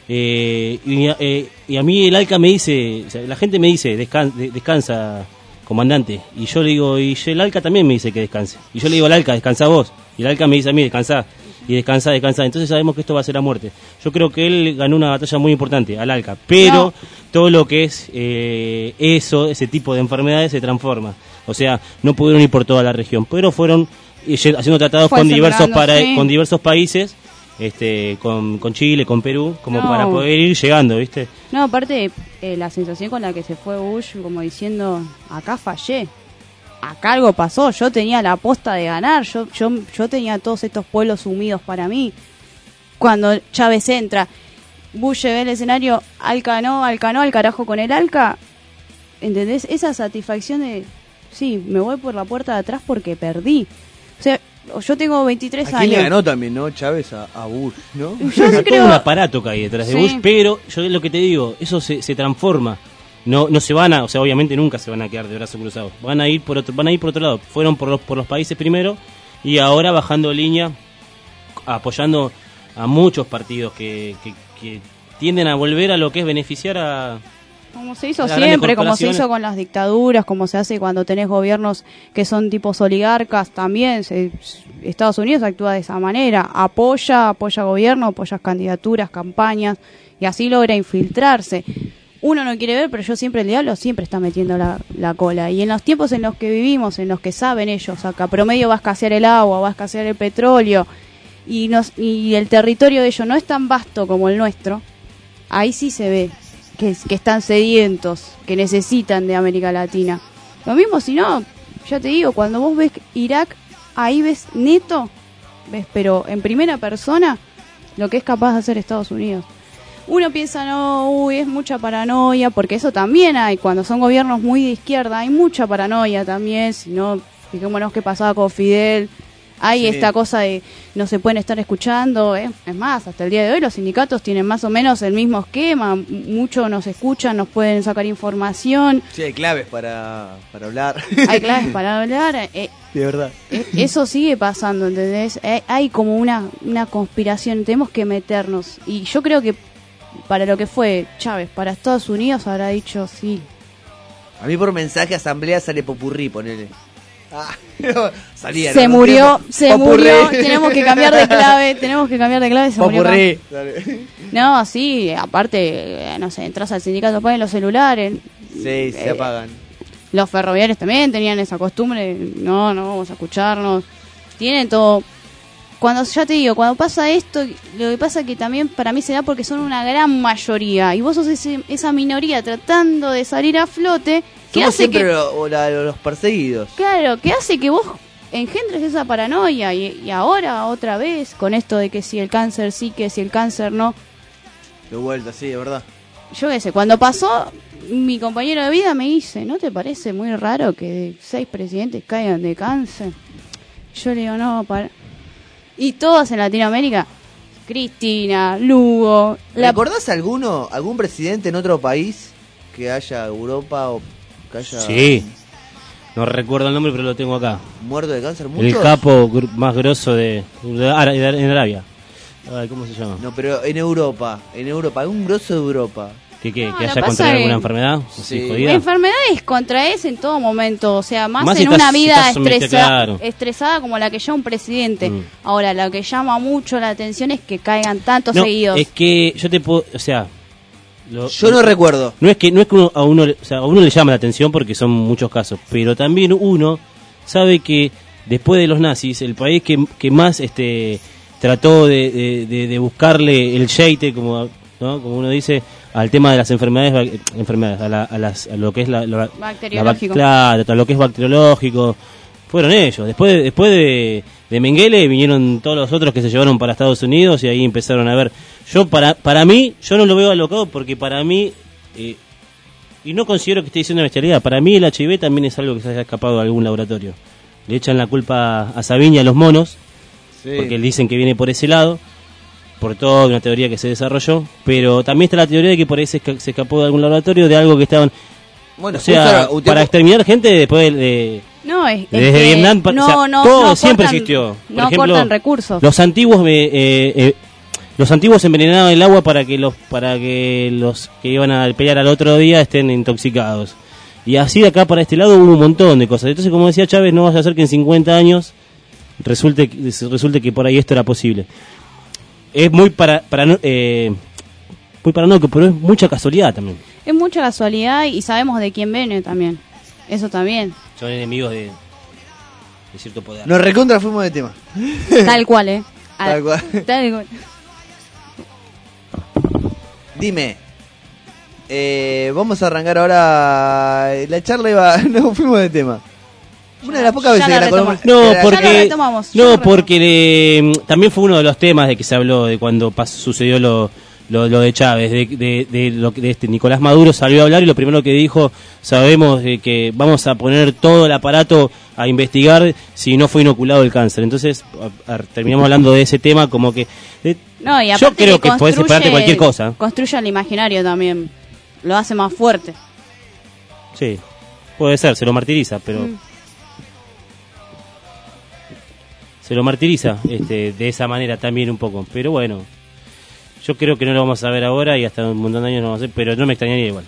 eh, y, eh, y a mí el ALCA me dice, o sea, la gente me dice, "Descan- de- descansa, comandante". Y yo le digo, y el ALCA también me dice que descanse. Y yo le digo al ALCA, descansa vos. Y el ALCA me dice a mí, descansa. Y descansa, descansa. Entonces sabemos que esto va a ser a muerte. Yo creo que él ganó una batalla muy importante, al ALCA. Pero No. todo lo que es eh, eso, ese tipo de enfermedades se transforma. O sea, no pudieron ir por toda la región, pero fueron eh, haciendo tratados Fue con diversos, sembrando, para, sí. con diversos países, este, con, con Chile, con Perú, como No. para poder ir llegando, ¿viste? No, aparte, eh, la sensación con la que se fue Bush, como diciendo, acá fallé. Acá algo pasó, yo tenía la aposta de ganar, yo, yo, yo tenía todos estos pueblos sumidos para mí. Cuando Chávez entra, Bush ve el escenario, Alca no, Alca no, al carajo con el Alca, ¿entendés? Esa satisfacción de, sí, me voy por la puerta de atrás porque perdí. O sea, yo tengo veintitrés ¿A quién años. le ganó también, no? Chávez a, a Bush, ¿no? Yo Hay todo creo- un aparato que hay detrás de Sí. Bush, pero yo es lo que te digo, eso se, se transforma. No, no se van a, o sea, obviamente nunca se van a quedar de brazos cruzados. Van a ir por otro, van a ir por otro lado. Fueron por los, por los países primero y ahora bajando línea, apoyando a muchos partidos que, que, que tienden a volver a lo que es beneficiar a, Como se hizo las grandes siempre, como se corporaciones. hizo con las dictaduras, como se hace cuando tenés gobiernos que son tipos oligarcas, también se- Estados Unidos actúa de esa manera, apoya, apoya gobierno, apoya candidaturas, campañas, y así logra infiltrarse. Uno no quiere ver, pero yo siempre, el diablo siempre está metiendo la, la cola. Y en los tiempos en los que vivimos, en los que saben ellos, acá promedio va a escasear el agua, va a escasear el petróleo, y, nos, y el territorio de ellos no es tan vasto como el nuestro, ahí sí se ve que, que están sedientos, que necesitan de América Latina. Lo mismo si no, ya te digo, cuando vos ves Irak, ahí ves neto, ves, pero en primera persona, lo que es capaz de hacer Estados Unidos. Uno piensa, no, uy, es mucha paranoia, porque eso también hay, cuando son gobiernos muy de izquierda, hay mucha paranoia también, si no, fijémonos qué pasaba con Fidel. Hay Sí. esta cosa de no se pueden estar escuchando, ¿eh? Es más, hasta el día de hoy los sindicatos tienen más o menos el mismo esquema, M- muchos nos escuchan, nos pueden sacar información, Sí, hay claves para, para hablar. hay claves para hablar, eh, De verdad. eh, eso sigue pasando, ¿entendés? Eh, hay como una, una conspiración, tenemos que meternos, y yo creo que para lo que fue Chávez, para Estados Unidos habrá dicho sí. A mí por mensaje asamblea sale popurrí, ponele. Ah, salía, Se ¿no? murió, Popurrí. se murió, tenemos que cambiar de clave, tenemos que cambiar de clave, se murió. Popurrí. No, sí, aparte, eh, no sé, entras al sindicato, ponen los celulares. Sí, se Eh, apagan. Los ferroviarios también tenían esa costumbre, no, no vamos a escucharnos. Tienen todo. Cuando, ya te digo, cuando pasa esto, lo que pasa que también para mí se da porque son una gran mayoría. Y vos sos ese- esa minoría tratando de salir a flote, que Somos hace siempre que... lo- la- los perseguidos. Claro, que hace que vos engendres esa paranoia y, y ahora otra vez con esto de que si el cáncer sí, que si el cáncer no. De vuelta, sí, de verdad. Yo qué sé, cuando pasó, mi compañero de vida me dice, ¿no te parece muy raro que seis presidentes caigan de cáncer? Yo le digo, no, para... Y todos en Latinoamérica, Cristina, Lugo... La... ¿Recordás alguno, algún presidente en otro país que haya Europa o que haya Sí. No recuerdo el nombre, pero lo tengo acá. muerto de cáncer? ¿Muchos? El capo gr- más grosso de, de Ara- de- en Arabia. Ay, ¿cómo se llama? No, pero en Europa, en Europa, algún grosso de Europa. ¿Que, qué? No, ¿Que lo haya pasa contraído que- alguna enfermedad? Sí. ¿Sí, jodida? Enfermedades contraes en todo momento, o sea, más, Más en si estás- una si vida estás sometida, estresa- claro. estresada como la que lleva un presidente. Mm. Ahora, lo que llama mucho la atención es que caigan tantos No, seguidos. es que yo te puedo, o sea, lo- Yo no recuerdo. No es que no es que uno- a uno, le- o sea, a uno le llama la atención porque son muchos casos, pero también uno sabe que después de los nazis, el país que, que más este trató de, de, de- de buscarle el yeite, como ¿no? como uno dice, al tema de las enfermedades, bac- enfermedades a, la- a las, a lo que es la, la- la bac- Bacteriológico. claro, a lo que es bacteriológico, fueron ellos. Después de, después de, de Mengele vinieron todos los otros que se llevaron para Estados Unidos y ahí empezaron a ver. Yo para para mí, yo no lo veo alocado porque para mí, eh, y no considero que esté diciendo una bestialidad, para mí el H I V también es algo que se haya escapado de algún laboratorio. Le echan la culpa a Sabin y a los monos, Sí. porque dicen que viene por ese lado, por toda una teoría que se desarrolló, pero también está la teoría de que por ahí se, esca- se escapó de algún laboratorio, de algo que estaban... Bueno, o sea, justo ahora, un para tiempo- exterminar gente después de... de- No, es, es desde que Vietnam, pa- no, o sea, no, todo no siempre cortan- existió. Por no ejemplo, cortan recursos. Los antiguos eh, eh, eh, los antiguos envenenaban el agua para que los para que los que iban a pelear al otro día estén intoxicados. Y así de acá para este lado hubo un montón de cosas. Entonces, como decía Chávez, no vas a hacer que en cincuenta años resulte resulte que por ahí esto era posible. Es muy para para no- eh, muy paranoico, pero es mucha casualidad también. Es mucha casualidad y sabemos de quién viene también. Eso también. Son enemigos de, de cierto poder. Nos recontra fuimos de tema. Tal cual, ¿eh? Tal Al- cual. Tal cual. Dime, eh, vamos a arrancar ahora. La charla iba. No, fuimos de tema. Una de las pocas ya veces la que la retomamos. columna- No, que la- Ya lo porque retomamos, ya no lo porque eh, también fue uno de los temas de que se habló de cuando pas- sucedió lo, lo, lo de Chávez, de, de, de lo que de este Nicolás Maduro salió a hablar y lo primero que dijo, sabemos de que vamos a poner todo el aparato a investigar si no fue inoculado el cáncer. Entonces a- a- terminamos hablando de ese tema como que eh, No, y yo aparte creo que podés construye- esperarte cualquier cosa. Construye el imaginario también. Lo hace más fuerte. Sí, puede ser, se lo martiriza, pero Mm. se lo martiriza este, de esa manera también un poco. Pero bueno, yo creo que no lo vamos a ver ahora y hasta un montón de años no vamos a ver, pero no me extrañaría igual.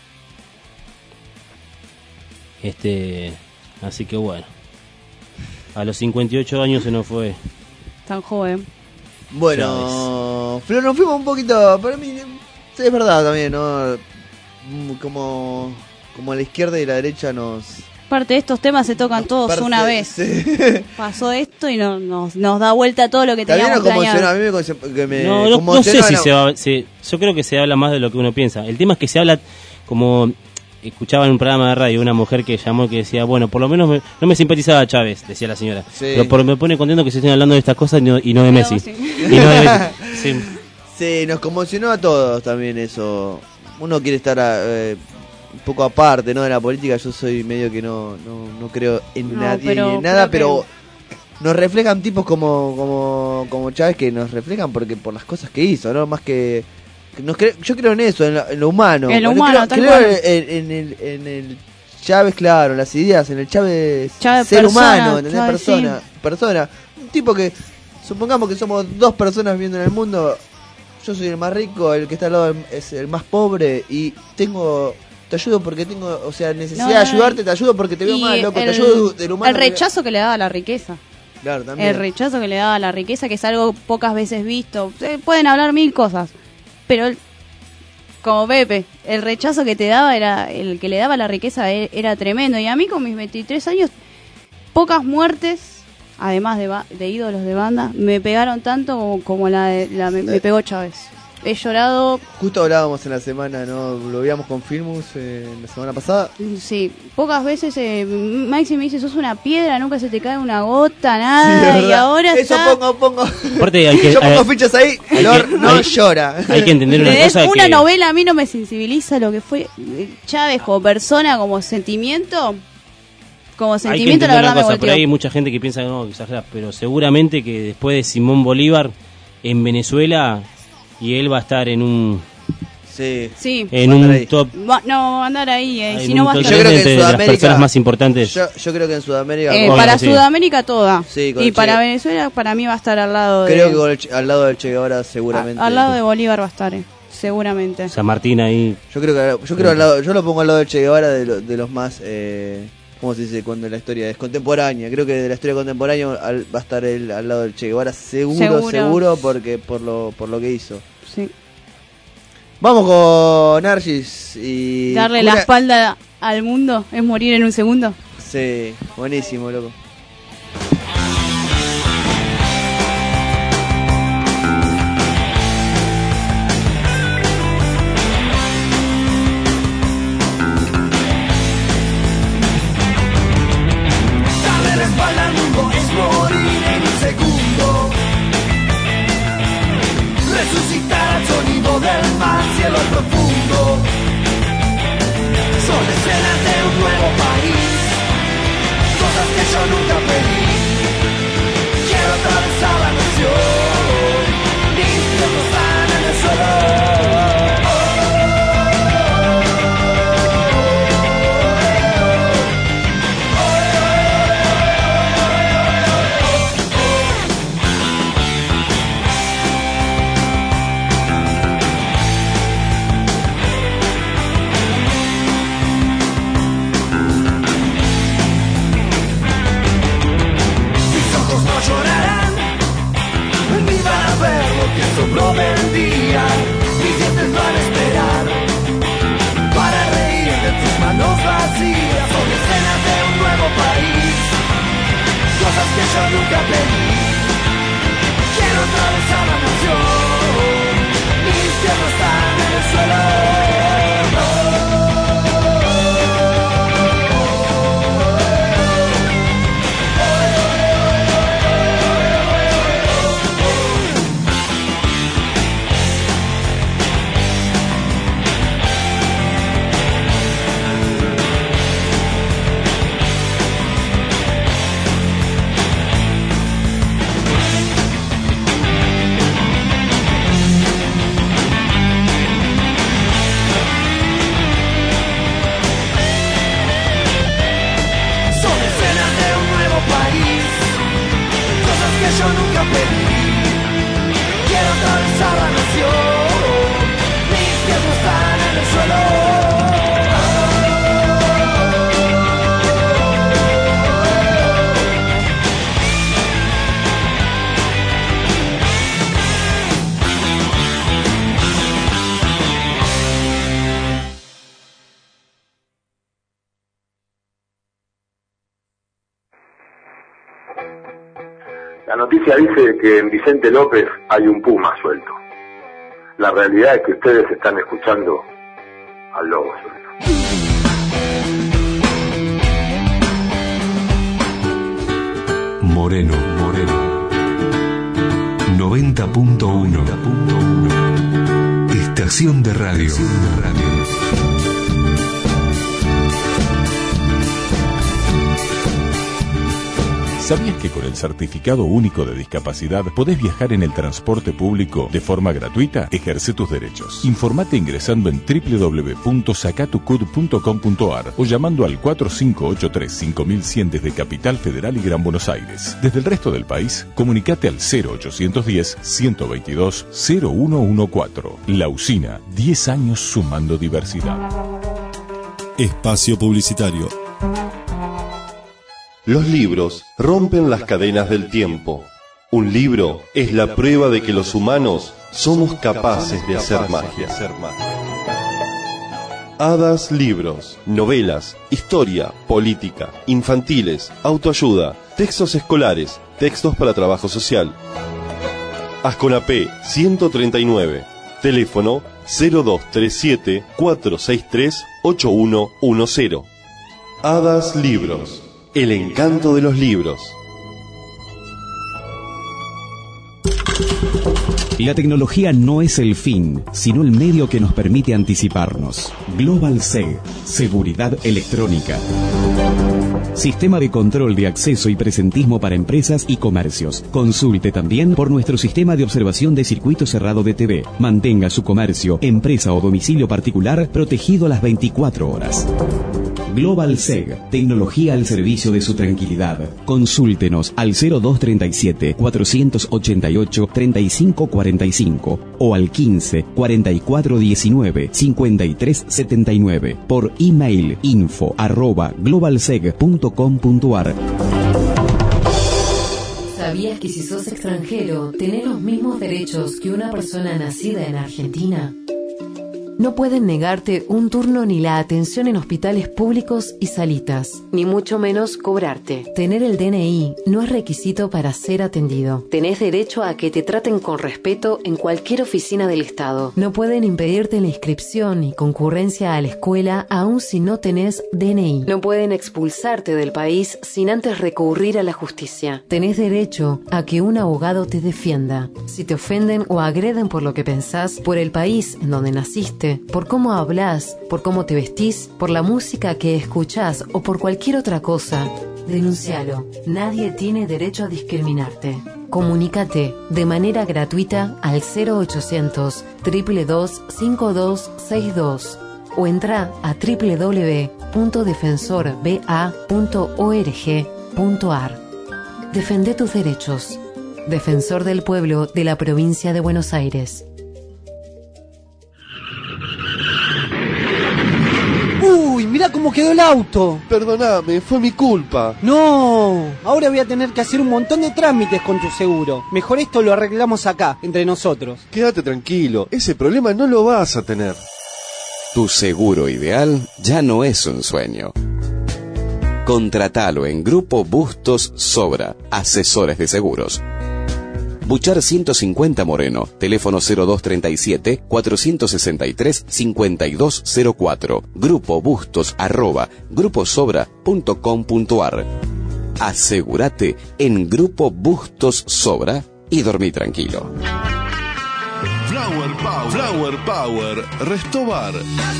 Este, así que bueno, a los cincuenta y ocho años se nos fue. Tan joven. Bueno, Flor, nos fuimos un poquito. Para mí, sí, es verdad también, ¿no? Mm, Como, como a la izquierda y la derecha nos. Parte de estos temas se tocan todos Parce- una vez. sí. Pasó esto y no, nos, nos da vuelta todo lo que También teníamos nos conmocionó, a planeado. mí me, conce- que me No, no, no conmocionó, sé si no. se va, se- yo creo que se habla más de lo que uno piensa. El tema es que se habla como escuchaba en un programa de radio una mujer que llamó que decía, bueno, por lo menos me- no me simpatizaba Chávez, decía la señora, Sí. pero por- me pone contento que se estén hablando de estas cosas y no, y no de No, Messi. sí. Y no de Messi. Sí. Sí, nos conmocionó a todos también eso. Uno quiere estar a- eh, un poco aparte, ¿no? De la política. Yo soy medio que no, no, no creo en No, nadie pero ni en nada, creo pero nos reflejan tipos como como como Chávez, que nos reflejan porque por las cosas que hizo, ¿no? Más que, que nos cre- yo creo en eso, en, la- en lo humano. En lo Creo- humano, tal creo cual. en, en el, en el Chávez, claro, en las ideas, en el Chávez, Chávez ser persona, humano, ¿entendés? Chávez, persona, sí. persona, un tipo que supongamos que somos dos personas viviendo en el mundo. Yo soy el más rico, el que está al lado es el más pobre y tengo, te ayudo porque tengo, o sea, necesidad No, de no, ayudarte, y- te ayudo porque te veo y mal, loco, te el- ayudo del humano. El rechazo que le daba a la riqueza. Claro, también. El rechazo que le daba a la riqueza, que es algo pocas veces visto. Eh, Pueden hablar mil cosas, pero el- como Pepe, el rechazo que te daba era, el que le daba a la riqueza e- era tremendo. Y a mí con mis veintitrés años, pocas muertes, además de, ba- de ídolos de banda, me pegaron tanto como, como la, de, la me, me pegó Chávez. He llorado. Justo hablábamos en la semana, ¿no? Lo veíamos con Filmus eh, la semana pasada. Sí, pocas veces eh, Maxi me dice, sos una piedra, nunca se te cae una gota, Sí, nada, es y verdad. ahora Eso está... pongo, pongo. Aparte hay que, Yo pongo hay- fichas ahí, hay Lor que- no hay- llora. hay que entender una ¿Entendés? cosa Una que- novela a mí no me sensibiliza lo que fue eh, Chávez como persona, como sentimiento. Como Hay que sentimiento, la entender verdad una me cosa, por volteó. ahí hay mucha gente que piensa que no, que exagera, pero seguramente que después de Simón Bolívar en Venezuela y él va a estar en un Sí. Sí. en un top, Va- no, va a andar ahí, eh, en si no un va a top estar... Yo creo que en de las Sudamérica- personas más importantes. Yo, yo creo que en Sudamérica. Eh, con- para sí. Sudamérica toda. Sí, con y el para Che- Venezuela, para mí va a estar al lado Creo de... que con el Che- al lado del Che Guevara seguramente. a- al lado de Bolívar va a estar, eh, seguramente. San Martín ahí. Yo creo que yo creo al lado, yo lo pongo al lado del Che Guevara de, lo- de los más eh, ¿cómo se dice? Cuando la historia es contemporánea. Creo que de la historia contemporánea al- va a estar él al lado del Che Guevara seguro, Seguro. seguro, porque por lo por lo que hizo. Sí. Vamos con Nargis y Darle una- la espalda al mundo es morir en un segundo. Sí, buenísimo, loco. Darle la espalda al mundo es morir en un segundo. Resucitar al sonido del mar, cielo profundo. Son escenas de un nuevo país, cosas que yo nunca pedí. Quiero atravesar la nación, mis pies no están en el suelo. Mis ojos no llorarán, ni van a ver lo que sobró del día. Mis dientes van a esperar para reír de tus manos vacías. Son escenas de un nuevo país, cosas que yo nunca pedí. Quiero atravesar la nación, mis pies no están en el suelo. Son escenas de un nuevo país, cosas que yo nunca pedí. Quiero atravesar la nación, mis pies no están en el suelo. La noticia dice que en Vicente López hay un puma suelto. La realidad es que ustedes están escuchando al lobo suelto. Moreno, Moreno. noventa punto uno. Estación de radio. ¿Sabías que con el Certificado Único de Discapacidad podés viajar en el transporte público de forma gratuita? Ejerce tus derechos. Informate ingresando en doble u doble u doble u punto sacatucud punto com punto ar o llamando al cuatro cinco ocho tres cinco mil cien desde Capital Federal y Gran Buenos Aires. Desde el resto del país, comunicate al cero ochocientos diez, ciento veintidós, cero uno catorce. La Usina, diez años sumando diversidad. Espacio publicitario. Los libros rompen las cadenas del tiempo. Un libro es la prueba de que los humanos somos capaces de hacer magia. Hadas Libros, novelas, historia, política, infantiles, autoayuda, textos escolares, textos para trabajo social. Asconapé ciento treinta y nueve, teléfono cero dos tres siete, cuatro seis tres, ocho uno uno cero. Hadas Libros, el encanto de los libros. La tecnología no es el fin, sino el medio que nos permite anticiparnos. Global S E G, Seguridad Electrónica. Sistema de control de acceso y presentismo para empresas y comercios. Consulte también por nuestro sistema de observación de circuito cerrado de T V. Mantenga su comercio, empresa o domicilio particular protegido las veinticuatro horas. Global S E G, tecnología al servicio de su tranquilidad. Consúltenos al cero dos treinta y siete, cuatrocientos ochenta y ocho, treinta y cinco cuarenta y cinco o al quince, cuarenta y cuatro diecinueve, cincuenta y tres setenta y nueve por email info arroba globalseg punto com punto ar. ¿Sabías que si sos extranjero tenés los mismos derechos que una persona nacida en Argentina? No pueden negarte un turno ni la atención en hospitales públicos y salitas, ni mucho menos cobrarte. Tener el D N I no es requisito para ser atendido. Tenés derecho a que te traten con respeto en cualquier oficina del Estado. No pueden impedirte la inscripción y concurrencia a la escuela aun si no tenés D N I. No pueden expulsarte del país sin antes recurrir a la justicia. Tenés derecho a que un abogado te defienda. Si te ofenden o agreden por lo que pensás, por el país en donde naciste, por cómo hablas, por cómo te vestís, por la música que escuchás o por cualquier otra cosa, denuncialo. Nadie tiene derecho a discriminarte. Comunícate de manera gratuita al cero ochocientos, dos dos dos, cinco dos seis dos o entra a doble u doble u doble u punto defensor b a punto org punto ar. Defende tus derechos. Defensor del Pueblo de la Provincia de Buenos Aires. ¡Uy! Mirá cómo quedó el auto. Perdóname, fue mi culpa. No, ahora voy a tener que hacer un montón de trámites con tu seguro. Mejor esto lo arreglamos acá, entre nosotros. Quédate tranquilo, ese problema no lo vas a tener. Tu seguro ideal ya no es un sueño. Contratalo en Grupo Bustos Sobra, asesores de seguros. Buchar ciento cincuenta Moreno, teléfono cero dos treinta y siete, cuatrocientos sesenta y tres, cincuenta y dos cero cuatro, Grupo Bustos arroba gruposobra punto com punto ar. Asegúrate en Grupo Bustos Sobra y dormí tranquilo. Flower Power, Flower Power, Restobar.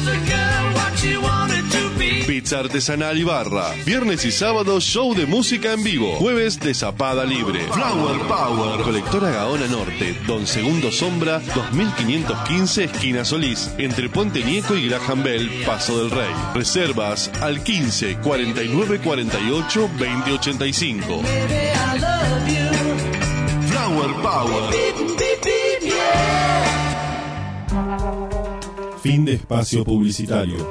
Pizza artesanal y barra. Viernes y sábado, show de música en vivo. Jueves de zapada libre. Flower Power. Colectora Gaona Norte, Don Segundo Sombra, dos mil quinientos quince, esquina Solís. Entre Puente Nieco y Graham Bell, Paso del Rey. Reservas al quince, cuarenta y nueve, cuarenta y ocho, veinte ochenta y cinco. Flower Power. Fin de espacio publicitario.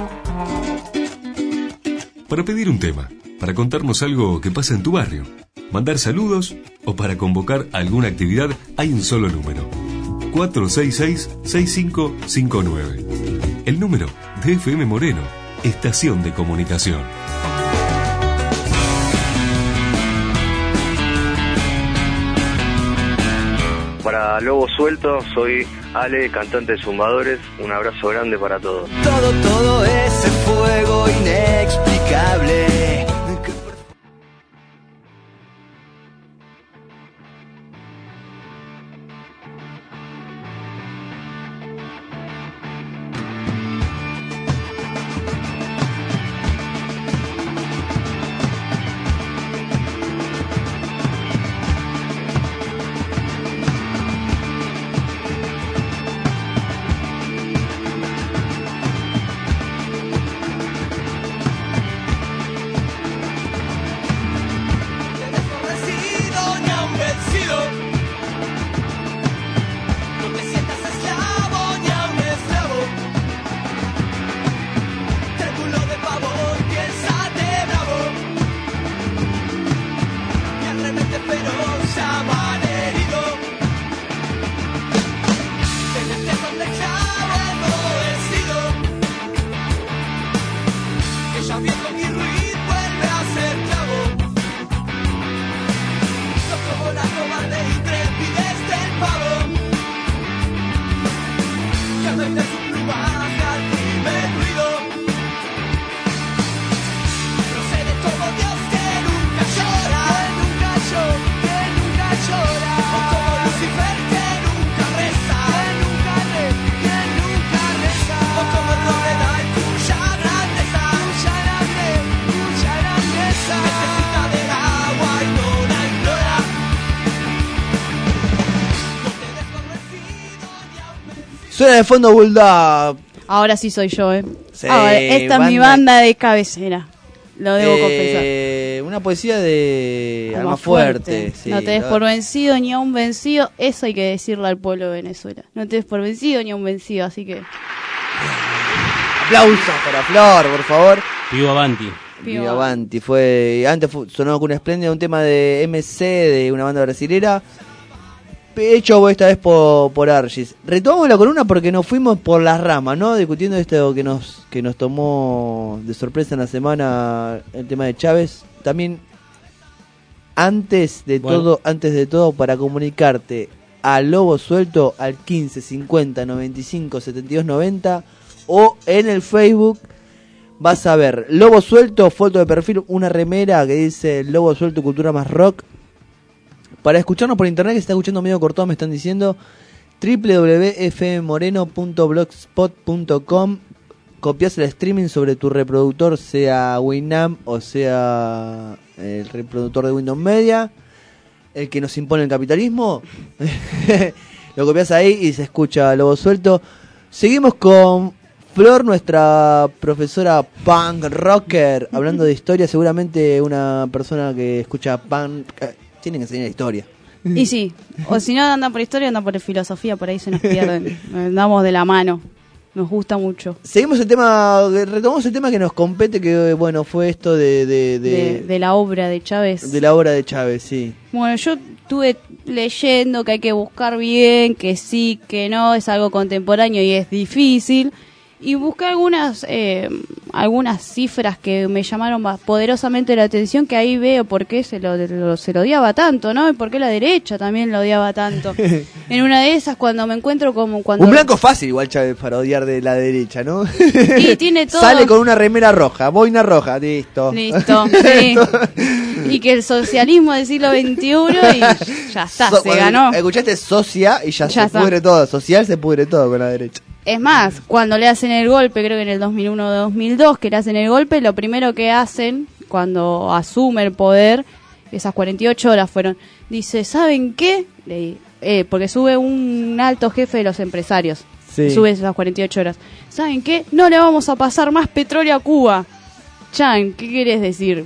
Para pedir un tema, para contarnos algo que pasa en tu barrio, mandar saludos o para convocar alguna actividad, hay un solo número: cuatro seis seis, seis cinco cinco nueve. El número de F M Moreno, Estación de Comunicación. Para Lobo Suelto, soy Ale, cantante de Zumbadores. Un abrazo grande para todos. Todo, todo ese fuego inexplicable. baja el primer ruido. Procede todo Dios que nunca llora, que nunca llora, que nunca llora. O como Lucifer que nunca reza, que nunca reza, que nunca reza. O como el doble da cuya grandeza, cuya grandeza, cuya grandeza. Necesita del agua y no la implora. Suena de fondo Bulldog. Ahora sí soy yo, ¿eh? Sí, Ahora, esta es mi banda de cabecera. Lo debo eh, una poesía de Alma Fuerte. Sí, no te des lo- por vencido ni a un vencido. Eso hay que decirle al pueblo de Venezuela. No te des por vencido ni a un vencido. Así que Aplausos para Flor, por favor. Vivo Avanti. Viva Avanti. Fue, antes fu- sonó con una espléndida, un tema de M C, de una banda brasilera. Hecho esta vez por, por Argis. Retomamos la columna porque nos fuimos por las ramas, ¿no? Discutiendo esto que nos que nos tomó de sorpresa en la semana, el tema de Chávez. También, antes de Bueno. todo, antes de todo, para comunicarte a Lobo Suelto al quince cincuenta noventa y cinco setenta y dos noventa o en el Facebook vas a ver Lobo Suelto, foto de perfil, una remera que dice Lobo Suelto Cultura más Rock. Para escucharnos por internet, que se está escuchando medio cortado, me están diciendo doble u doble u doble u punto f m moreno punto blogspot punto com. Copias el streaming sobre tu reproductor, sea Winamp o sea el reproductor de Windows Media, el que nos impone el capitalismo. Lo copias ahí y se escucha Lobo Suelto. Seguimos con Flor, nuestra profesora punk rocker, hablando de historia. Seguramente una persona que escucha punk eh, tiene que enseñar historia. Y sí, o si no anda por historia, anda por filosofía, por ahí se nos pierden. Andamos de la mano, nos gusta mucho. Seguimos el tema, retomamos el tema que nos compete, que bueno, fue esto de de, de, De, de la obra de Chávez. de la obra de Chávez, sí. Bueno, yo estuve leyendo que hay que buscar bien, que sí, que no, es algo contemporáneo y es difícil. Y busqué algunas eh, algunas cifras que me llamaron más poderosamente la atención, que ahí veo por qué se lo, lo- se lo odiaba tanto, ¿no? Y por qué la derecha también lo odiaba tanto. En una de esas, cuando me encuentro como cuando... Un blanco fácil igual Chávez para odiar de la derecha, ¿no? Y tiene todo... Sale con una remera roja, boina roja, listo. Listo, sí. Y que el socialismo del siglo veintiuno y ya está, So- se ganó. Escuchaste socia y ya, Ya se está. pudre todo, social se pudre todo con la derecha. Es más, cuando le hacen el golpe, creo que en el dos mil uno o dos mil dos, que le hacen el golpe, lo primero que hacen cuando asume el poder, esas cuarenta y ocho horas fueron, dice, ¿saben qué? Le- eh, porque sube un alto jefe de los empresarios, Sí. sube esas cuarenta y ocho horas. ¿Saben qué? No le vamos a pasar más petróleo a Cuba. Chan, ¿qué quieres decir?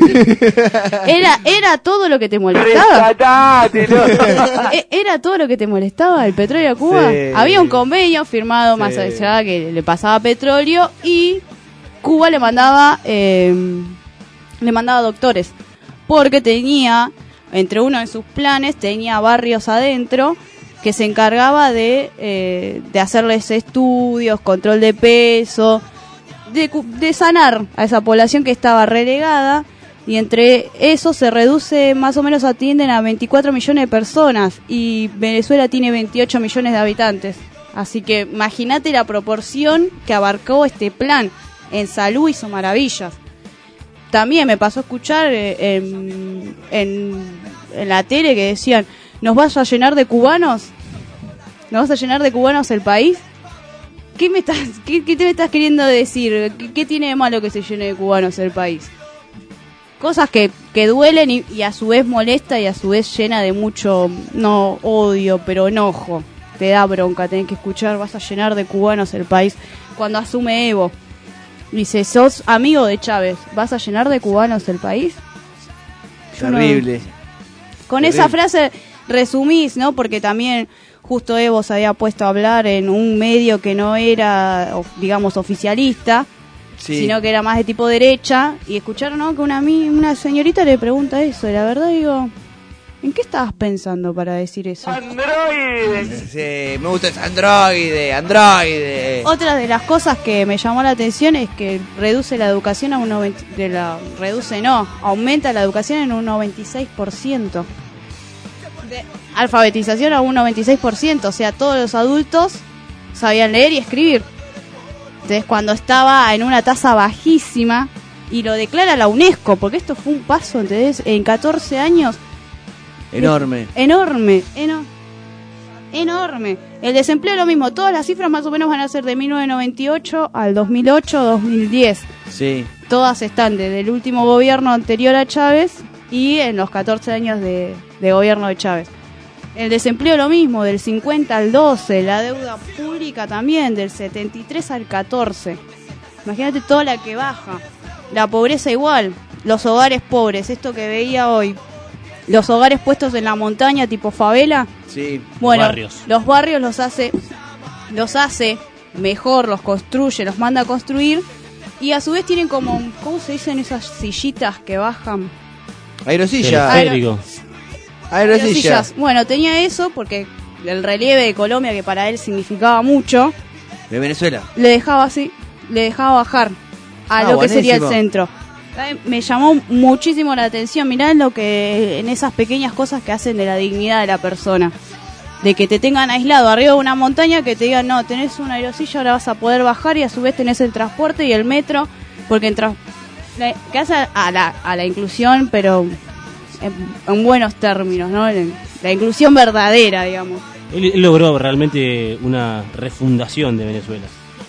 Era, era todo lo que te molestaba. Rescatate, ¿no? E- Era todo lo que te molestaba el petróleo a Cuba. Sí. Había un convenio firmado Sí. más allá que le pasaba petróleo y Cuba le mandaba eh, le mandaba doctores porque tenía entre uno de sus planes tenía barrios adentro que se encargaba de eh, de hacerles estudios, control de peso, de, cu- de sanar a esa población que estaba relegada, y entre eso se reduce, más o menos atienden a veinticuatro millones de personas y Venezuela tiene veintiocho millones de habitantes. Así que imagínate la proporción que abarcó este plan. En salud hizo maravillas. También me pasó a escuchar eh, en, en, en la tele que decían, ¿nos vas a llenar de cubanos? ¿Nos vas a llenar de cubanos el país? ¿Qué me estás, qué, qué te me estás queriendo decir? ¿Qué, qué tiene de malo que se llene de cubanos el país? Cosas que, que duelen y, y a su vez molesta y a su vez llena de mucho, no odio, pero enojo. Te da bronca tener que escuchar, vas a llenar de cubanos el país. Cuando asume Evo, dice, sos amigo de Chávez, ¿vas a llenar de cubanos el país? Yo no- Terrible. Con Terrible. esa frase resumís, ¿no? Porque también justo Evo se había puesto a hablar en un medio que no era, o- digamos, oficialista, Sí. sino que era más de tipo derecha, y escucharon, ¿no? Que una, mi- una señorita le pregunta eso, y la verdad digo, ¿en qué estabas pensando para decir eso? Sí, me gusta ese androide, androide. Otra de las cosas que me llamó la atención es que reduce la educación a un noventa, de la reduce no, aumenta la educación en un noventa y seis por ciento. De alfabetización a un noventa y seis por ciento, o sea, todos los adultos sabían leer y escribir. Entonces, cuando estaba en una tasa bajísima, y lo declara la UNESCO, porque esto fue un paso, ¿entendés? En catorce años. Enorme. Enorme, eno- enorme. El desempleo es lo mismo, todas las cifras más o menos van a ser de mil novecientos noventa y ocho al dos mil ocho, dos mil diez. Sí. Todas están desde el último gobierno anterior a Chávez y en los catorce años de, de gobierno de Chávez. El desempleo lo mismo, del cincuenta al doce, la deuda pública también, del setenta y tres al catorce. Imagínate toda la que baja. La pobreza igual, los hogares pobres, esto que veía hoy, los hogares puestos en la montaña tipo favela. Sí. Bueno, Los barrios. los barrios los hace, los hace mejor, los construye, los manda a construir y a su vez tienen como, ¿cómo se dicen esas sillitas que bajan? Aerosilla. Teleférico. Aerosillas. Bueno, tenía eso porque el relieve de Colombia, que para él significaba mucho, De Venezuela. le dejaba así, le dejaba bajar a Ah, lo que sería el buenísimo. centro. Ay, me llamó muchísimo la atención, mirá lo que en esas pequeñas cosas que hacen de la dignidad de la persona. De que te tengan aislado arriba de una montaña, que te digan, no, tenés una aerosilla, ahora vas a poder bajar y a su vez tenés el transporte y el metro, porque entra, la- que hace a la, a la inclusión, pero en, en buenos términos, ¿no? La, la inclusión verdadera, digamos. Él, él logró realmente una refundación de Venezuela.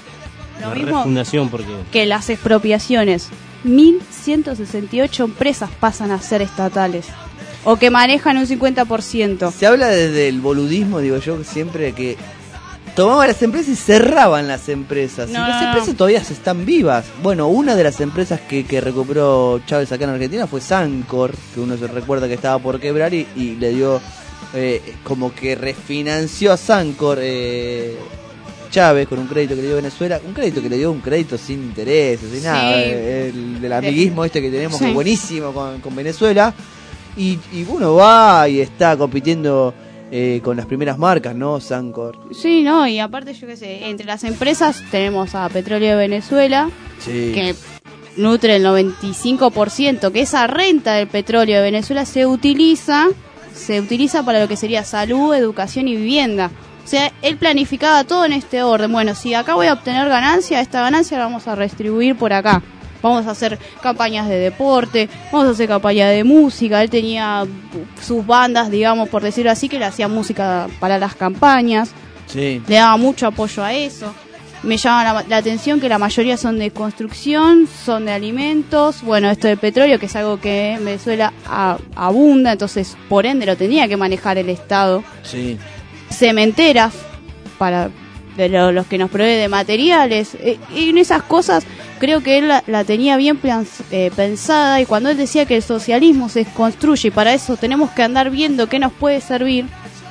Lo Una mismo refundación porque... que las expropiaciones. mil ciento sesenta y ocho empresas pasan a ser estatales. O que manejan un cincuenta por ciento. Se habla desde el boludismo, digo yo, siempre que tomaban las empresas y cerraban las empresas. No, y las no, empresas no. todavía están vivas. Bueno, una de las empresas que, que recuperó Chávez acá en Argentina fue Sancor, que uno se recuerda que estaba por quebrar y, y le dio, eh, como que refinanció a Sancor eh, Chávez con un crédito que le dio Venezuela. Un crédito que le dio un crédito sin intereses, sin Sí. nada. eh, El del amiguismo este que tenemos, Sí. que es buenísimo con, con Venezuela. Y, y uno va y está compitiendo eh, con las primeras marcas, ¿no? Sancor. Sí, no, y aparte yo qué sé, entre las empresas tenemos a Petróleo de Venezuela, Sí. que nutre el noventa y cinco por ciento, que esa renta del petróleo de Venezuela se utiliza, se utiliza para lo que sería salud, educación y vivienda. O sea, él planificaba todo en este orden. Bueno, si acá voy a obtener ganancia, esta ganancia la vamos a redistribuir por acá. Vamos a hacer campañas de deporte, vamos a hacer campañas de música. Él tenía sus bandas, digamos, por decirlo así, que le hacían música para las campañas. Sí. Le daba mucho apoyo a eso. Me llama la, la atención que la mayoría son de construcción, son de alimentos. Bueno, esto del petróleo, que es algo que en Venezuela a- abunda, entonces por ende lo tenía que manejar el Estado. Sí. Cementeras, para de lo- los que nos provee de materiales. Eh, y en esas cosas creo que él la, la tenía bien plan- eh, pensada, y cuando él decía que el socialismo se construye y para eso tenemos que andar viendo qué nos puede servir,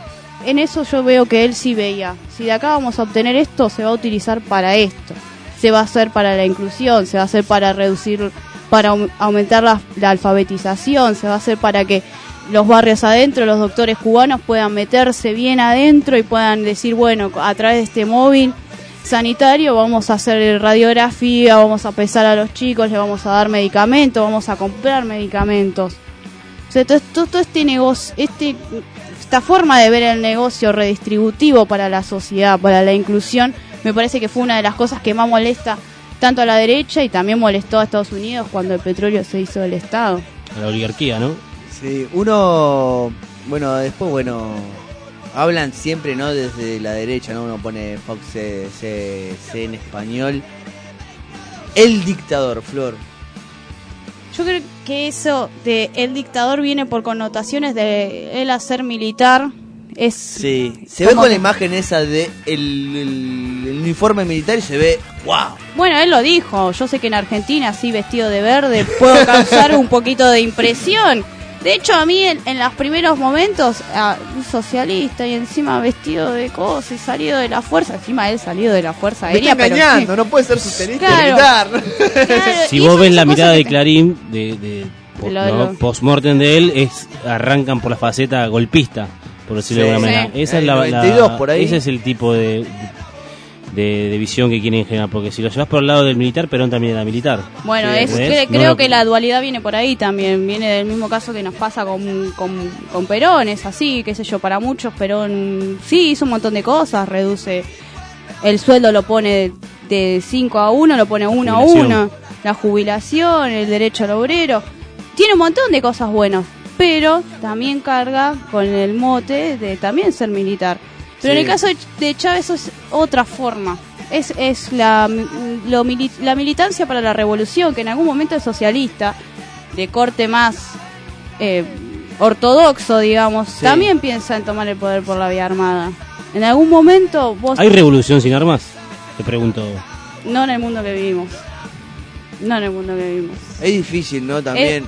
en eso yo veo que él sí veía, si de acá vamos a obtener esto, se va a utilizar para esto, se va a hacer para la inclusión, se va a hacer para reducir, para aum- aumentar la, la alfabetización, se va a hacer para que los barrios adentro, los doctores cubanos puedan meterse bien adentro y puedan decir, bueno, a través de este móvil sanitario vamos a hacer radiografía, vamos a pesar a los chicos, le vamos a dar medicamentos, vamos a comprar medicamentos. O sea, todo, todo, todo este negocio, este, esta forma de ver el negocio redistributivo para la sociedad, para la inclusión, me parece que fue una de las cosas que más molesta tanto a la derecha y también molestó a Estados Unidos cuando el petróleo se hizo del Estado. A la oligarquía, ¿no? Sí, uno, bueno, después, bueno, hablan siempre, ¿no? Desde la derecha, ¿no? Uno pone Fox C, C- C en español. El dictador, Flor. Yo creo que eso de el dictador viene por connotaciones de él hacer militar. Es Sí, se ve como con que- la imagen esa de el, el- el uniforme militar y se ve, wow. Bueno, él lo dijo. Yo sé que en Argentina, así vestido de verde, puedo causar un poquito de impresión. De hecho, a mí en, en los primeros momentos, ah, un socialista y encima vestido de cosas y salido de la fuerza, encima él salido de la fuerza Me aérea. está pero engañando, sí. no puede ser socialista Claro. militar. Si y vos son- ves son la cosas mirada que de te- Clarín, de, de, po- Lo- no, lo- post-mortem de él, es arrancan por la faceta golpista, por decirlo Sí. de alguna manera. Sí. Esa es El la, noventa y dos la- por ahí. ese es el tipo de, de, de visión que quieren generar, porque si lo llevas por el lado del militar, Perón también era militar. Bueno, Sí, es, ¿ves? cre- No creo lo- que la dualidad viene por ahí también, viene del mismo caso que nos pasa con, con, con Perón, es así, qué sé yo, para muchos Perón sí hizo un montón de cosas, reduce el sueldo, lo pone de cinco a uno, lo pone uno a uno, la jubilación, el derecho al obrero, tiene un montón de cosas buenas, pero también carga con el mote de también ser militar. Pero sí. En el caso de Chávez es otra forma, es, es la, lo, la militancia para la revolución, que en algún momento es socialista, de corte más eh, ortodoxo, digamos, sí. También piensa en tomar el poder por la vía armada. En algún momento vos... ¿Hay revolución sin armas? Te pregunto. No en el mundo que vivimos. No en el mundo que vivimos. Es difícil, ¿no? También.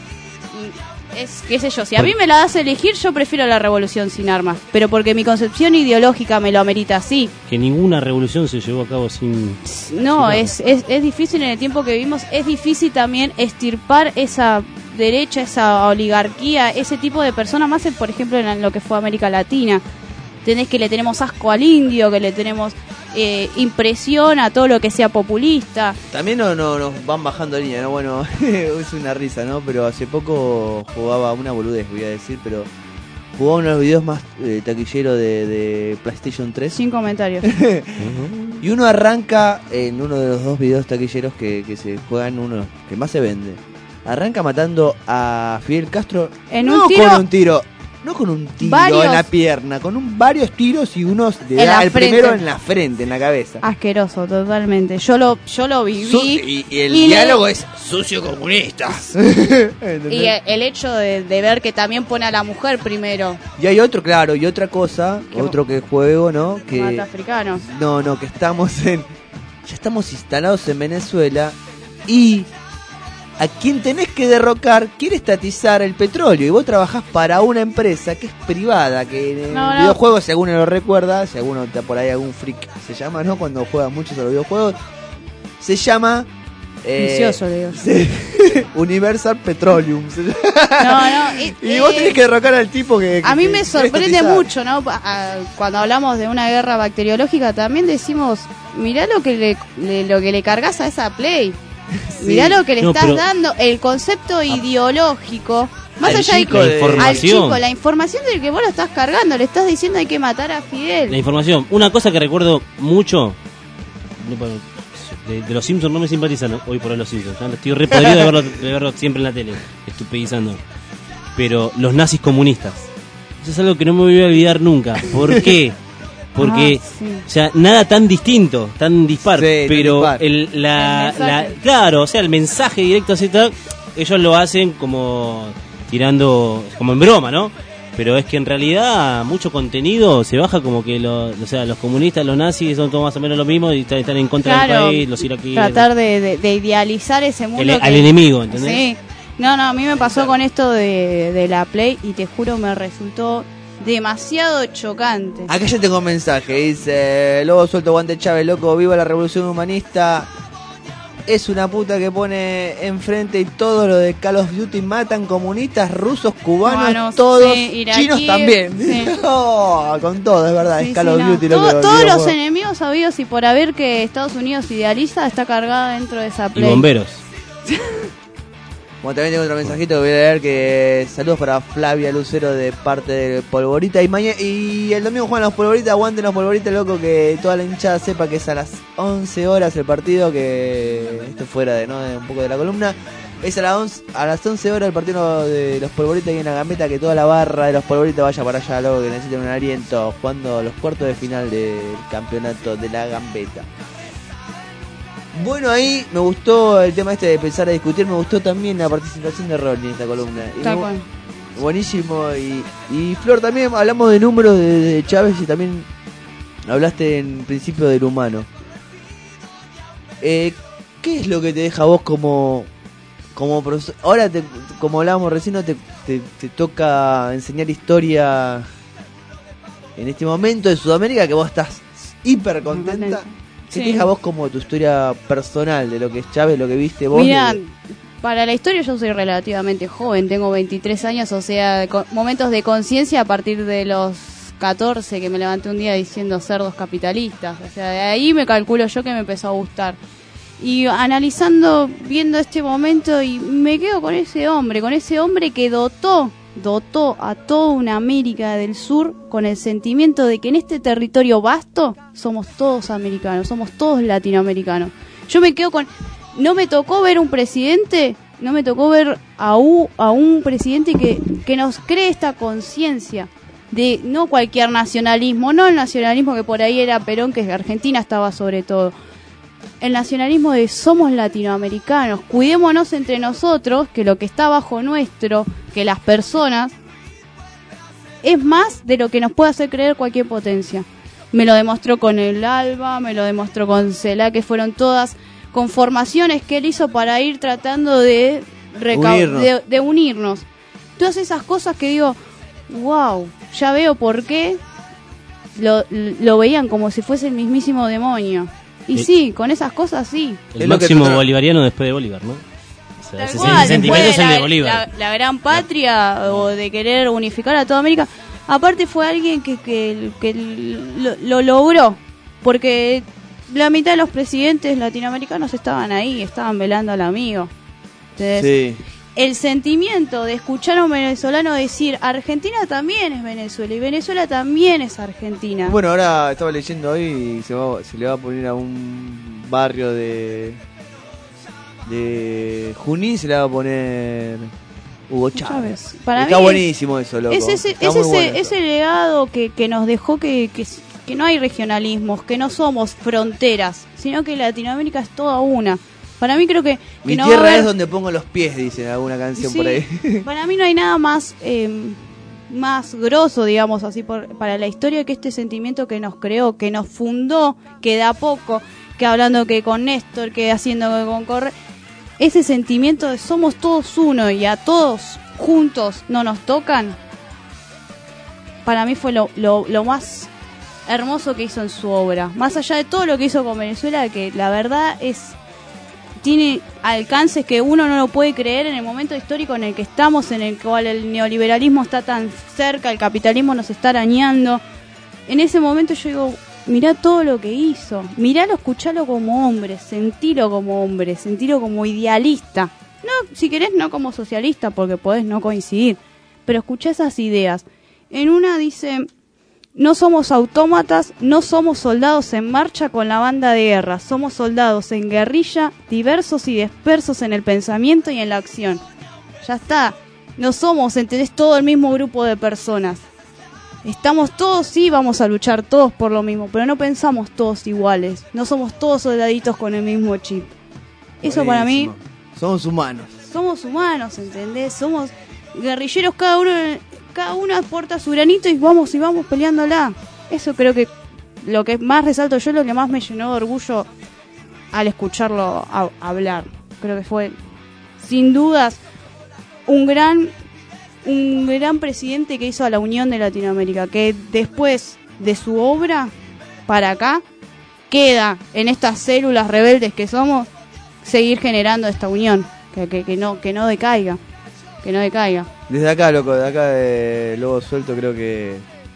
Es, es qué sé yo, si a mí me la das a elegir, yo prefiero la revolución sin armas. Pero porque mi concepción ideológica me lo amerita así. Que ninguna revolución se llevó a cabo sin... No, sin es, es, es difícil en el tiempo que vivimos. Es difícil también extirpar esa derecha, esa oligarquía, ese tipo de personas, más en, por ejemplo en lo que fue América Latina. Tenés que le tenemos asco al indio, que le tenemos eh, impresión a todo lo que sea populista. También no, no, nos van bajando línea, ¿no? Bueno, es una risa, ¿no? Pero hace poco jugaba una boludez, voy a decir, pero jugaba uno de los videos más eh, taquilleros de, de PlayStation tres. Sin comentarios. Y uno arranca en uno de los dos videos taquilleros que, que se juegan, uno que más se vende. Arranca matando a Fidel Castro. En no un tiro. con un tiro. No con un tiro varios, en la pierna, con un, varios tiros y unos de en la, la el frente. primero en la frente, en la cabeza. Asqueroso, totalmente. Yo lo yo lo viví. Su y, y el y diálogo le... es sucio comunista. Y el, el hecho de, de ver que también pone a la mujer primero. Y hay otro, claro, y otra cosa, otro que juego, ¿no? Que mata africanos. No, no, que estamos en ya estamos instalados en Venezuela y a quien tenés que derrocar quiere estatizar el petróleo y vos trabajás para una empresa que es privada, que en no, el no. videojuego, si alguno lo recuerda, si alguno está por ahí, algún freak se llama, ¿no? Cuando juega muchos a los videojuegos, se llama... Eh, Vicioso, digo. Se, Universal Petroleum. Se llama. No, no. Y, y vos tenés que derrocar al tipo que... que a mí que me sorprende mucho, ¿no? A, cuando hablamos de una guerra bacteriológica también decimos, mirá lo que le, le lo que le cargas a esa Play. Sí. Mirá lo que le no, estás dando, el concepto ah, ideológico, más allá chico, de la información. Al chico, la información del que vos lo estás cargando, le estás diciendo hay que matar a Fidel. La información, una cosa que recuerdo mucho, de, de los Simpsons no me simpatizan hoy por hoy los Simpsons, ¿no? Estoy re podrido de verlo, de verlo siempre en la tele, estupidizando. Pero los nazis comunistas, eso es algo que no me voy a olvidar nunca. ¿Por qué? Porque, ah, sí. O sea, nada tan distinto, tan dispar, sí, pero dispar. El, la, el la, claro, o sea, el mensaje directo así, ellos lo hacen como tirando, como en broma, ¿no? Pero es que en realidad mucho contenido se baja como que, lo, o sea, los comunistas, los nazis son todos más o menos lo mismo y están, están en contra claro, del país, los iraquíes. Tratar de, de, de idealizar ese mundo. El, que, al enemigo, ¿entendés? Sí. No, no, a mí me pasó con esto de, de la Play y te juro me resultó demasiado chocante. Acá ya tengo un mensaje, dice Lobo suelto, guante Chávez, loco, viva la revolución humanista. Es una puta que pone enfrente y todo lo de Call of Duty matan comunistas, rusos, cubanos, bueno, todos, sí, iraquí, chinos también. Sí. Oh, con todo, es verdad, sí, es Call sí, of Duty. No. Lo todo, que todos los juego. enemigos habidos y por haber que Estados Unidos idealiza está cargada dentro de esa Play. Y bomberos. Bueno, también tengo otro mensajito que voy a leer, que saludos para Flavia Lucero de parte de Polvorita. Y mañana y el domingo juegan los Polvoritas, aguanten los Polvoritas, loco, que toda la hinchada sepa que es a las once horas el partido, que esto fuera de, ¿no? de un poco de la columna. Es a las once, a las once horas el partido de los Polvoritas y en la Gambeta, que toda la barra de los Polvoritas vaya para allá, loco, que necesiten un aliento, jugando los cuartos de final del campeonato de la Gambeta. Bueno, ahí me gustó el tema este de empezar a discutir, me gustó también la participación de Ronnie en esta columna. Está bueno. Buenísimo. Y, y Flor, también hablamos de números de, de Chávez y también hablaste en principio del humano. Eh, ¿Qué es lo que te deja a vos como, como profesor? Ahora, te, como hablábamos recién, te, te, te toca enseñar historia en este momento de Sudamérica, que vos estás hiper contenta. ¿Qué sí. te deja vos como tu historia personal de lo que es Chávez, lo que viste vos? Mirá, de... para la historia yo soy relativamente joven, tengo veintitrés años, o sea, momentos de conciencia a partir de los catorce, que me levanté un día diciendo cerdos capitalistas, o sea, de ahí me calculo yo que me empezó a gustar. Y analizando, viendo este momento, y me quedo con ese hombre, con ese hombre que dotó dotó a toda una América del Sur con el sentimiento de que en este territorio vasto somos todos americanos, somos todos latinoamericanos. Yo me quedo con... No me tocó ver un presidente, no me tocó ver a, u, a un presidente que, que nos cree esta conciencia de no cualquier nacionalismo, no el nacionalismo que por ahí era Perón, que Argentina estaba sobre todo. El nacionalismo de somos latinoamericanos, cuidémonos entre nosotros, que lo que está bajo nuestro, que las personas, es más de lo que nos puede hacer creer cualquier potencia. Me lo demostró con el ALBA, me lo demostró con CELAC, que fueron todas conformaciones que él hizo para ir tratando de, reca- unirnos. de, de unirnos. Todas esas cosas que digo, wow, ya veo por qué lo, lo veían como si fuese el mismísimo demonio. Y Sí. sí, con esas cosas sí. El máximo bolivariano después de Bolívar, ¿no? O sea, ese, Cual, ese sentimiento es el la, de Bolívar. La, la gran patria o de querer unificar a toda América. Aparte fue alguien que, que, que lo, lo logró, porque la mitad de los presidentes latinoamericanos estaban ahí, estaban velando al amigo. Entonces, Sí. el sentimiento de escuchar a un venezolano decir Argentina también es Venezuela y Venezuela también es Argentina. Bueno, ahora estaba leyendo hoy y se, va, se le va a poner a un barrio de de Junín, se le va a poner Hugo Chávez. Chávez. Para Está mí buenísimo eso, loco. Es ese, Está es muy ese, bueno eso. ese legado que, que nos dejó que, que, que no hay regionalismos, que no somos fronteras, sino que Latinoamérica es toda una. Para mí creo que, que Mi no tierra va a haber- es donde pongo los pies, dicen alguna canción Sí, por ahí. Para mí no hay nada más eh, más grosso, digamos así, por, para la historia que este sentimiento que nos creó, que nos fundó, que de a poco, que hablando que con Néstor, que haciendo que con Corre, ese sentimiento de somos todos uno y a todos juntos no nos tocan, para mí fue lo, lo, lo más hermoso que hizo en su obra. Más allá de todo lo que hizo con Venezuela, que la verdad es... tiene alcances que uno no lo puede creer en el momento histórico en el que estamos, en el cual el neoliberalismo está tan cerca, el capitalismo nos está arañando. En ese momento yo digo, mirá todo lo que hizo, miralo, escuchalo como hombre, sentilo como hombre, sentilo como idealista. No, si querés, no como socialista, porque podés no coincidir, pero escuchá esas ideas. En una dice... No somos autómatas, no somos soldados en marcha con la banda de guerra, somos soldados en guerrilla, diversos y dispersos en el pensamiento y en la acción. Ya está, no somos, ¿entendés? Todo el mismo grupo de personas. Estamos todos, sí, vamos a luchar todos por lo mismo, pero no pensamos todos iguales, no somos todos soldaditos con el mismo chip. Eso para mí, Buenísimo. Somos humanos. somos humanos, ¿entendés? Somos guerrilleros, cada uno... Cada uno aporta su granito y vamos y vamos peleándola. Eso creo que lo que más resalto yo, lo que más me llenó de orgullo al escucharlo a- hablar. Creo que fue, sin dudas, un gran, un gran presidente que hizo a la unión de Latinoamérica. Que después de su obra, para acá, queda en estas células rebeldes que somos, seguir generando esta unión. Que, que, que no, que no decaiga. Que no decaiga. Desde acá, loco, de acá de Lobo Suelto, creo que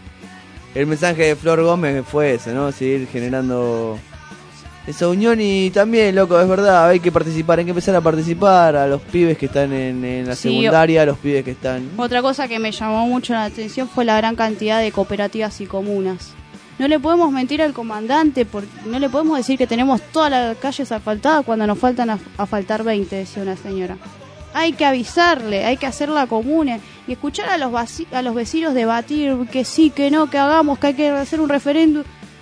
el mensaje de Flor Gómez fue ese, ¿no? Seguir generando esa unión y también, loco, es verdad, hay que participar, hay que empezar a participar a los pibes que están en, en la Sí, secundaria, a los pibes que están... Otra cosa que me llamó mucho la atención fue la gran cantidad de cooperativas y comunas. No le podemos mentir al comandante, porque no le podemos decir que tenemos todas las calles asfaltadas cuando nos faltan a asfaltar veinte, decía una señora. Hay que avisarle, hay que hacerla común y escuchar a los, vaci- a los vecinos debatir que sí, que no, que hagamos, que hay que hacer un referéndum.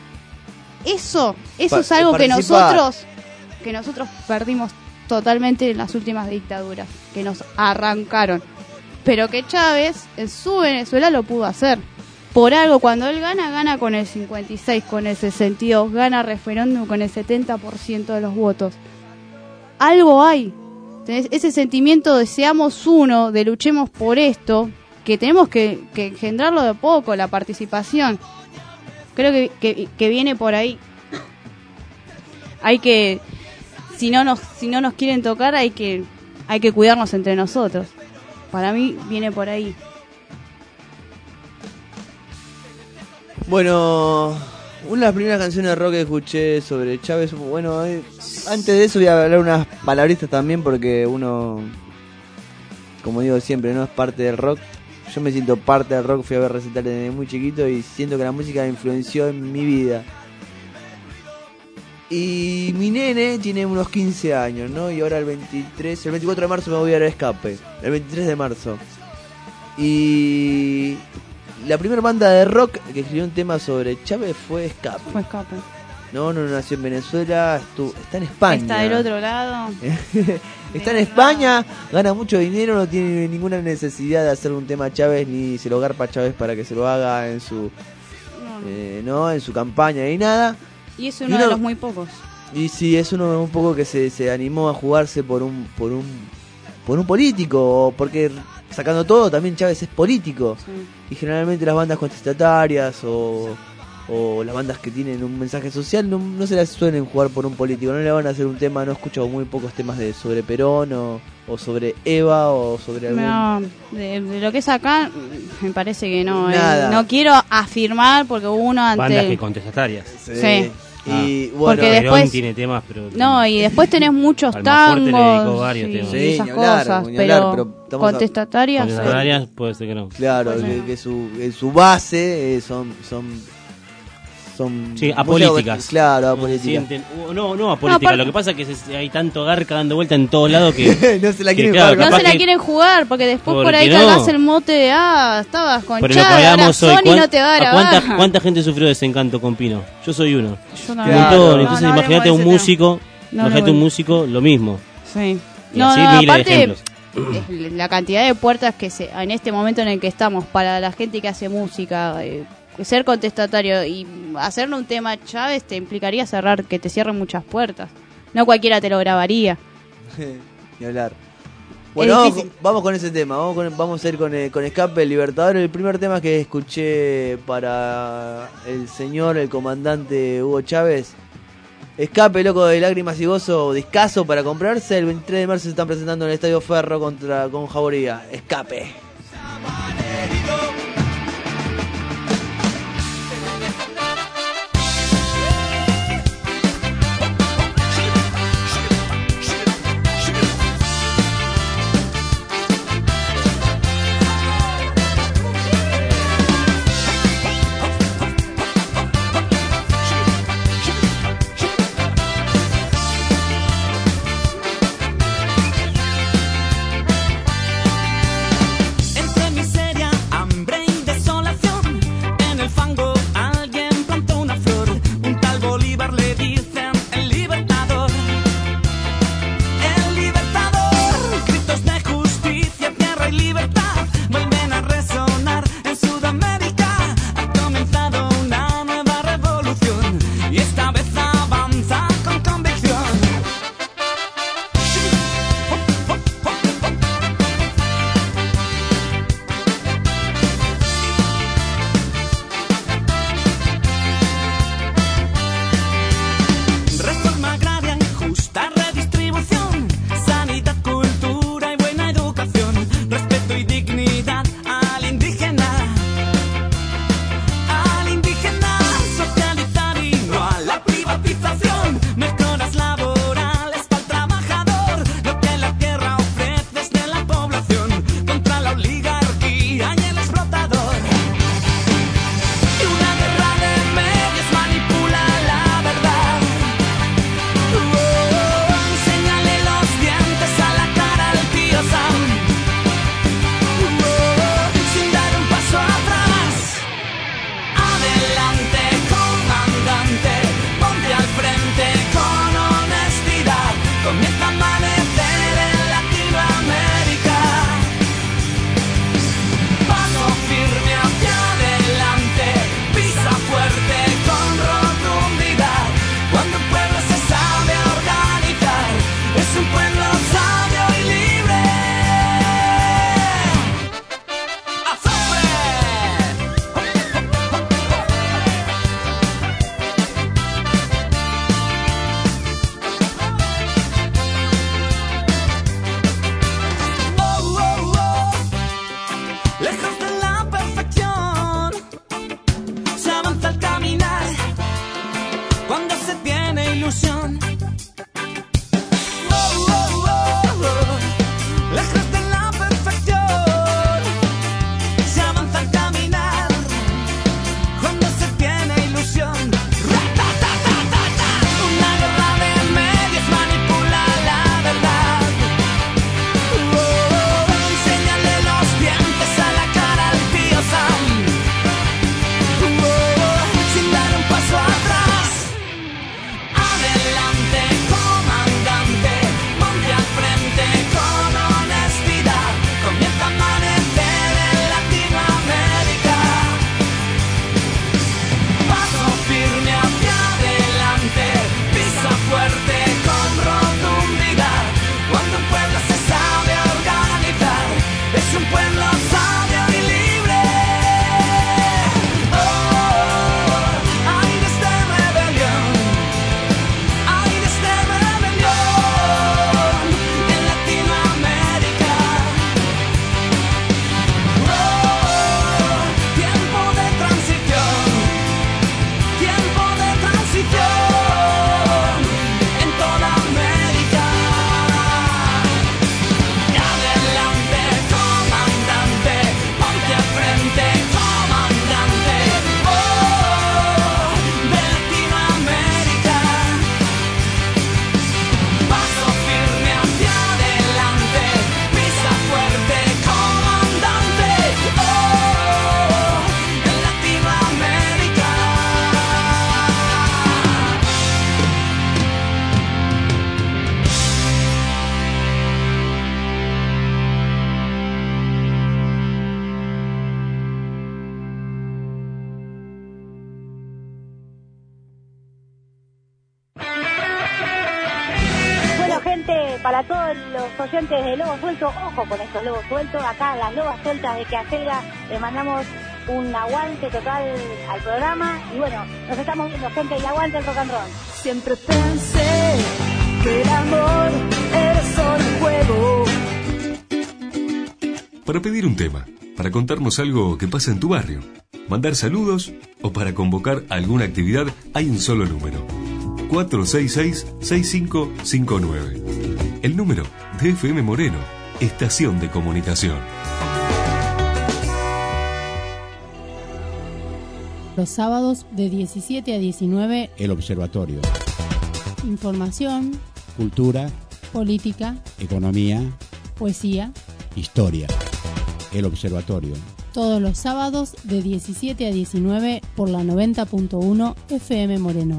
Eso, eso Pa- es algo que participar. nosotros, que nosotros perdimos totalmente en las últimas dictaduras, que nos arrancaron. Pero que Chávez en su Venezuela lo pudo hacer. Por algo, cuando él gana, gana con el cincuenta y seis, con el sesenta y dos, gana referéndum con el setenta por ciento de los votos. Algo hay. Tenés ese sentimiento de seamos uno, de luchemos por esto, que tenemos que, que engendrarlo de poco, la participación. Creo que, que, que viene por ahí. Hay que, si no nos, si no nos quieren tocar, hay que, hay que cuidarnos entre nosotros. Para mí viene por ahí. Bueno, una de las primeras canciones de rock que escuché sobre Chávez, bueno, eh, antes de eso voy a hablar unas palabritas también porque uno, como digo siempre, no es parte del rock, yo me siento parte del rock, fui a ver recitales desde muy chiquito y siento que la música influenció en mi vida. Y mi nene tiene unos quince años, ¿no? Y ahora el veintitrés, el veinticuatro de marzo me voy a dar Escape, el veintitrés de marzo. Y la primera banda de rock que escribió un tema sobre Chávez fue Escape. Fue Escape. No, no nació en Venezuela, estuvo, está en España. Está del otro lado. Está en España, gana mucho dinero, no tiene ninguna necesidad de hacer un tema a Chávez, ni se lo garpa a Chávez para que se lo haga en su, no, eh, no en su campaña ni nada. Y es uno, y uno de los muy pocos. Y sí, es uno un poco que se, se animó a jugarse por un, por un, por un político, porque sacando todo también Chávez es político. Sí. Y generalmente las bandas contestatarias o o las bandas que tienen un mensaje social no, no se las suelen jugar por un político, no le van a hacer un tema. No he escuchado muy pocos temas de sobre Perón o, o sobre Eva o sobre algún... No, de, de lo que es acá me parece que no. Eh. No quiero afirmar porque uno ante... Bandas que contestatarias. Sí. sí. Ah. Y bueno, porque Perón después tiene temas, pero no, y después tenés muchos tangos varios y, temas. y esas sí, hablar, cosas, pero, pero contestatarias, a... contestatarias sí. Puede ser que no. Claro, sí. que, que su, que su base eh, son son son sí, apolíticas. Claro, apolíticas. No, no apolíticas. No, lo que pasa es que se, hay tanto garca dando vuelta en todos lados que no se la quieren que, jugar. Claro, no se la que... quieren jugar porque después porque por ahí no. cargas el mote de ah, estabas con Pero Chávez, ahora Sony hoy, no te va a grabar. ¿cuánta, ¿Cuánta gente sufrió desencanto con Pino? Yo soy uno. Yo no un montón. No, Entonces no, imagínate un músico, no, imagínate no, un músico, lo mismo. Sí. Y no, así no, miles aparte, de ejemplos. La cantidad de puertas que se en este momento en el que estamos para la gente que hace música, eh, ser contestatario y hacerle un tema a Chávez te implicaría cerrar, que te cierren muchas puertas. No cualquiera te lo grabaría. Ni hablar. Bueno, vamos, vamos con ese tema. Vamos, con, vamos a ir con, con Escape, el Libertador. El primer tema que escuché para el señor, el comandante Hugo Chávez. Escape, loco de lágrimas y gozo, discazo para comprarse. El veintitrés de marzo se están presentando en el Estadio Ferro contra con Jauría. Escape. para todos los oyentes de Lobo Suelto, ojo con estos lobos sueltos, acá las lobas sueltas de Queacelga, les mandamos un aguante total al programa y bueno, nos estamos viendo, gente, y aguante el rock and roll. Siempre pensé que el amor era solo un juego. Para pedir un tema, para contarnos algo que pasa en tu barrio, mandar saludos o para convocar alguna actividad, hay un solo número: cuatro seis seis, seis cinco cinco nueve. El número de F M Moreno, estación de comunicación. Los sábados de diecisiete a diecinueve, El Observatorio. información, Cultura, política, economía, poesía. historia. El Observatorio. Todos los sábados de diecisiete a diecinueve por la noventa punto uno F M Moreno.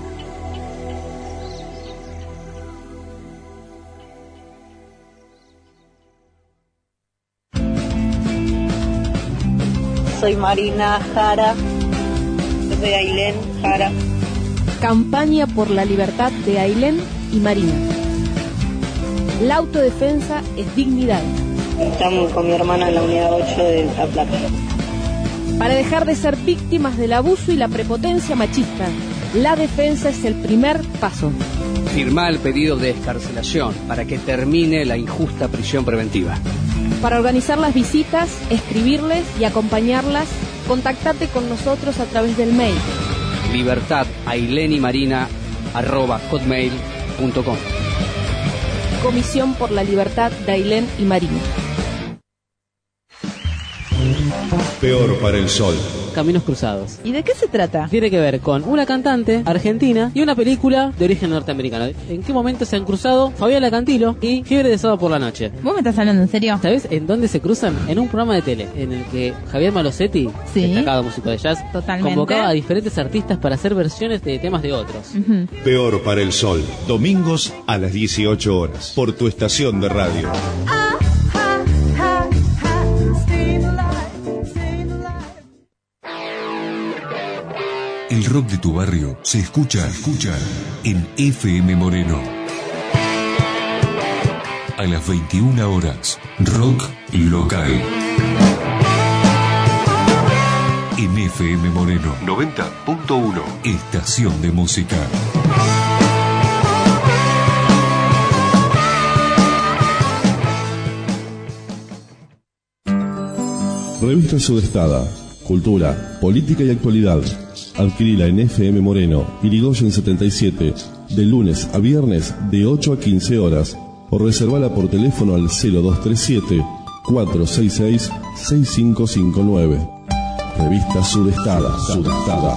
Soy Marina Jara, de Ailén Jara. Campaña por la libertad de Ailén y Marina. La autodefensa es dignidad. Estamos con mi hermana en la unidad ocho de La Plata. Para dejar de ser víctimas del abuso y la prepotencia machista, la defensa es el primer paso. Firmá el pedido de excarcelación para que termine la injusta prisión preventiva. Para organizar las visitas, escribirles y acompañarlas, contactate con nosotros a través del mail Libertad Ailén y Marina arroba hotmail punto com. Comisión por la Libertad de Ailén y Marina. Peor para el sol. Caminos Cruzados. ¿Y de qué se trata? Tiene que ver con una cantante argentina y una película de origen norteamericano. ¿En qué momento se han cruzado Fabiola Cantilo y Fiebre de Sábado por la Noche? ¿Vos me estás hablando en serio? ¿Sabés en dónde se cruzan? En un programa de tele en el que Javier Malosetti, sí, destacado músico de jazz, totalmente, convocaba a diferentes artistas para hacer versiones de temas de otros. Uh-huh. Peor para el sol. Domingos a las dieciocho horas. Por tu estación de radio. El rock de tu barrio se escucha, escucha en F M Moreno. A las veintiuna horas, rock local. En F M Moreno noventa punto uno, estación de música. Revista Sudestada. Cultura, política y actualidad. Adquirila en F M Moreno, Irigoyen setenta y siete, de lunes a viernes de ocho a quince horas, o reservala por teléfono al cero dos tres siete, cuatro seis seis, seis cinco cinco nueve. Revista Sudestada. Sudestada.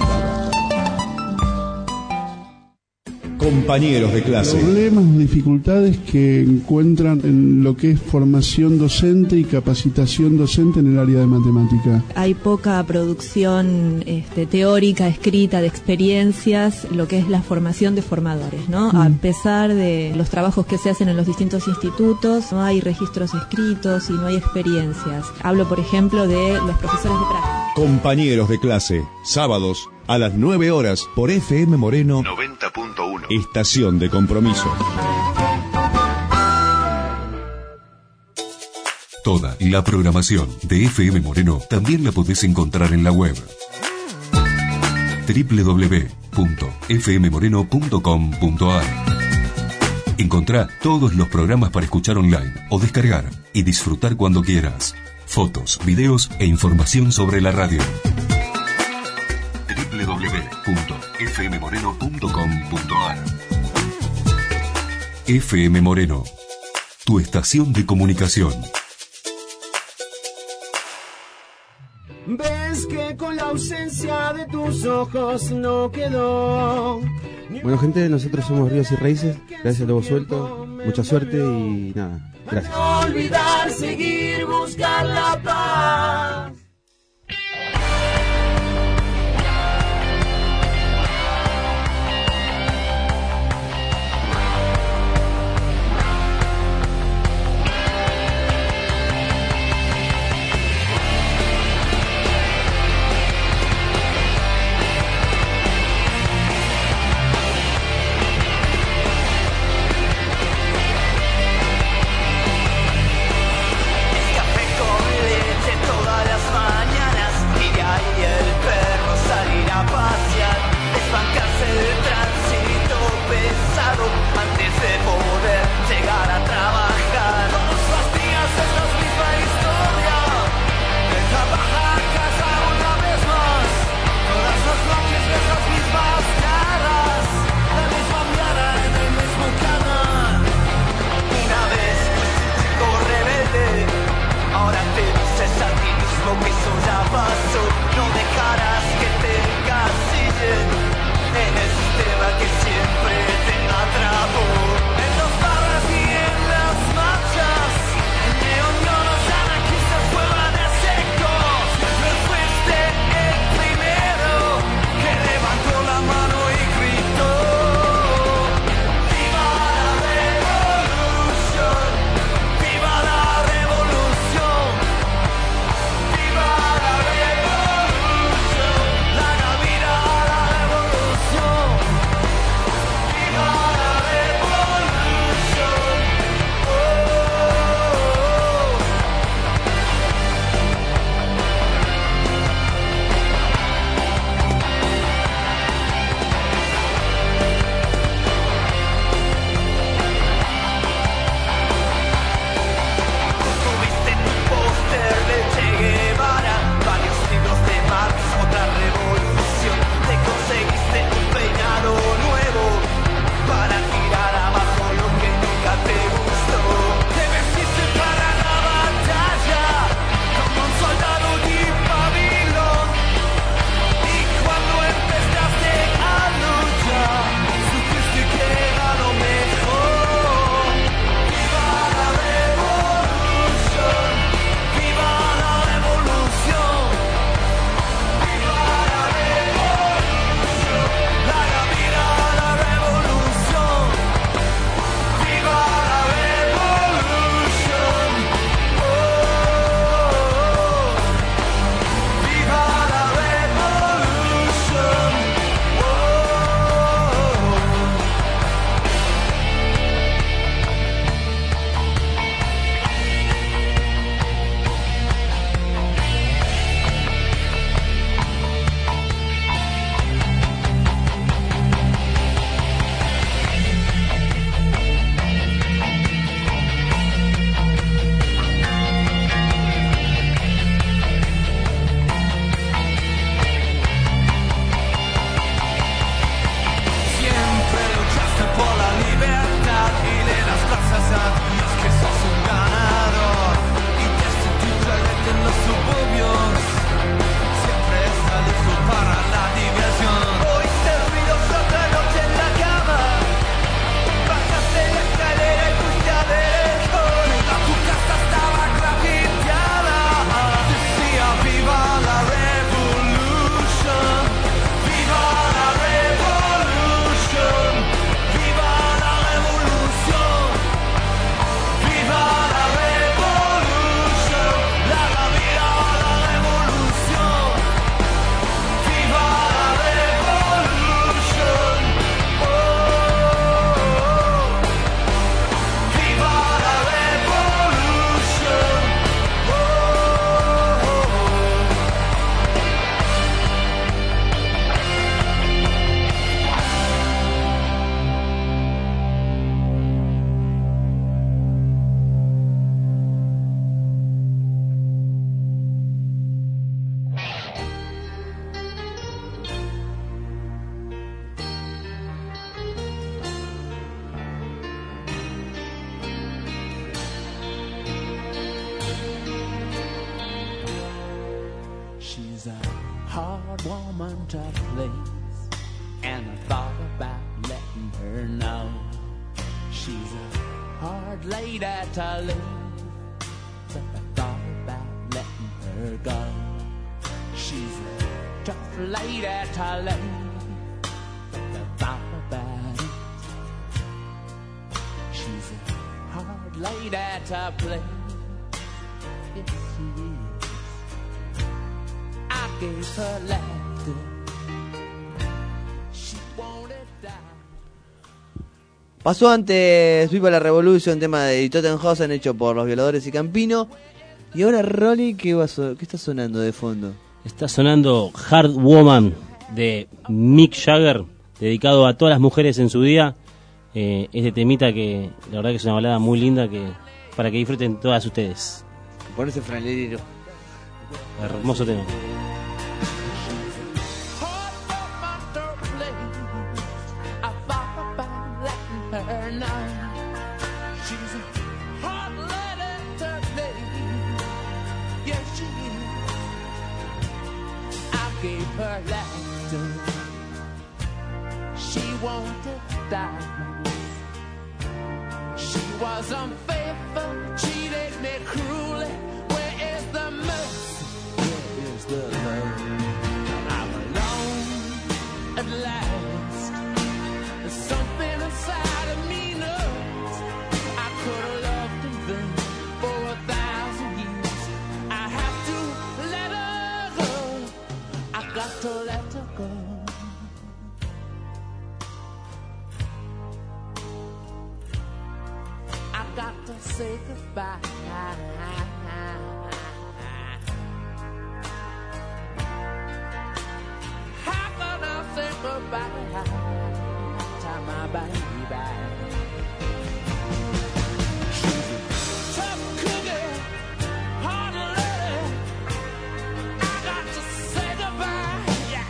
Compañeros de clase. Problemas o dificultades que encuentran en lo que es formación docente y capacitación docente en el área de matemática. Hay poca producción este, teórica, escrita, de experiencias, lo que es la formación de formadores, ¿no? Mm. A pesar de los trabajos que se hacen en los distintos institutos, no hay registros escritos y no hay experiencias. Hablo, por ejemplo, de los profesores de práctica. Compañeros de clase, sábados a las nueve horas por F M Moreno noventa punto uno. Estación de compromiso. Toda la programación de F M Moreno también la podés encontrar en la web doble u doble u doble u punto f m moreno punto com punto a r. Encontrá todos los programas para escuchar online o descargar y disfrutar cuando quieras. Fotos, videos e información sobre la radio. doble u doble u doble u punto f m moreno punto com punto a r. F M Moreno, tu estación de comunicación. Ves que con la ausencia de tus ojos no quedó. Bueno, gente, nosotros somos Ríos y Raíces. Gracias, Lobo Suelto. Mucha suerte y nada, gracias. No olvidar, seguir, buscar la paz. her place, and I thought about letting her know she's a hard lady to leave, but I thought about letting her go. She's a tough lady to leave, but I thought about it. She's a hard lady to play. Yes, she is. I gave her laughter. She wanted die. Pasó antes Viva la Revolution, tema de Tottenhausen hecho por Los Violadores y Campino. Y ahora, Rolly, ¿qué, va so- ¿qué está sonando de fondo? Está sonando Hard Woman de Mick Jagger, dedicado a todas las mujeres en su día. Eh, este temita que la verdad que es una balada muy linda que para que disfruten todas ustedes. Ponerse franelero. Hermoso tema. Her now. She's a hard lady to leave. Yes, she is. I gave her laughter. She wanted to die. She was unfaithful, cheated me cruelly. Where is the mercy? Where is the love? I'm alone at last. There's something inside of me knows I could have loved in vain for a thousand years. I have to let her go. I got to let her go. I got to say goodbye. How can I say goodbye to my baby? She's a tough cookie, hard lady. I got to say goodbye. Yeah.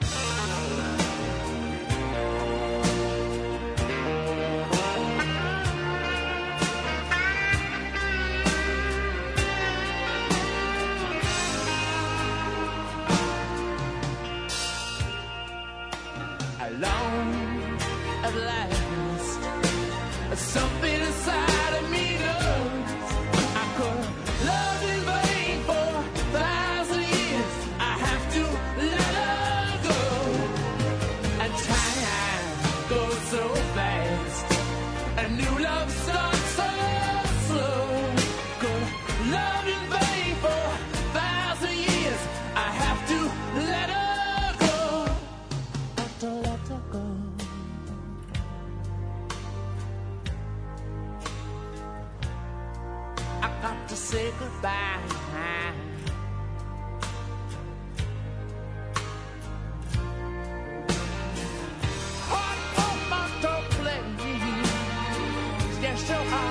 Alone at last, something inside of me knows I could love in vain for a thousand years. I have to let her go, and time goes so fast. A new love starts so slow. Could love in vain for a thousand years. I have to let her go. Have to let her go. I got to say goodbye. Hard woman to play. Yes, so hard.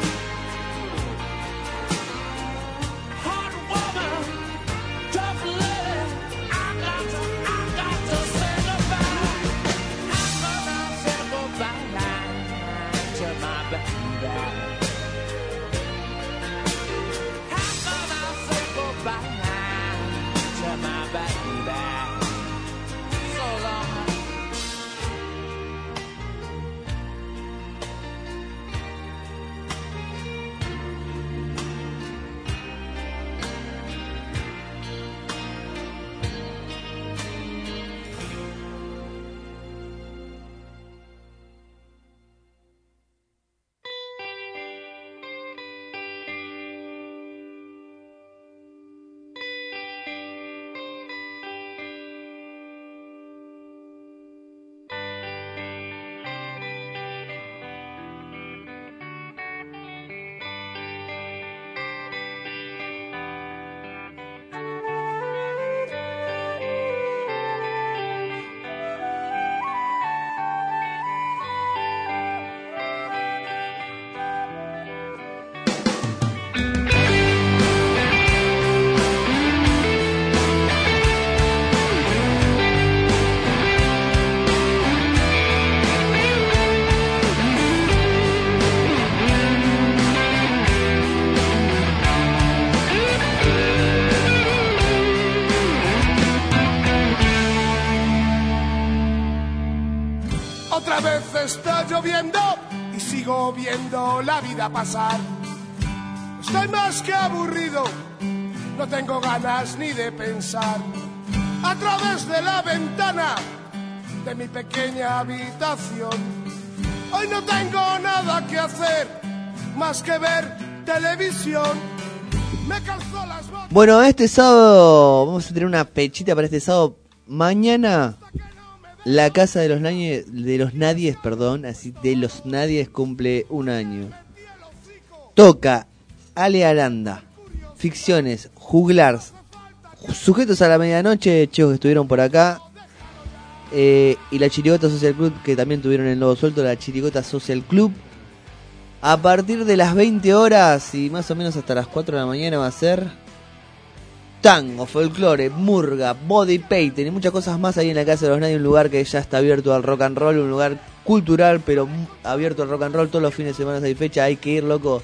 Hard woman, tough lady. I got to, I got to say goodbye. I'm gonna say goodbye to my baby. lloviendo y sigo viendo la vida pasar. Estoy más que aburrido, no tengo ganas ni de pensar. A través de la ventana de mi pequeña habitación, hoy no tengo nada que hacer más que ver televisión. Me calzó las botas. Bueno, este sábado vamos a tener una pechita para este sábado. Mañana la casa de los nadies, de los nadies, perdón, así de los nadies cumple un año. Toca Ale Aranda, Ficciones, Juglars, Sujetos a la Medianoche, chicos que estuvieron por acá, eh, y la Chirigota Social Club, que también tuvieron el Lobo Suelto, la Chirigota Social Club. A partir de las veinte horas y más o menos hasta las cuatro de la mañana va a ser tango, folclore, murga, body painting y muchas cosas más ahí en la Casa de los Nadies, un lugar que ya está abierto al rock and roll, un lugar cultural pero abierto al rock and roll. Todos los fines de semana hay fecha, hay que ir, loco.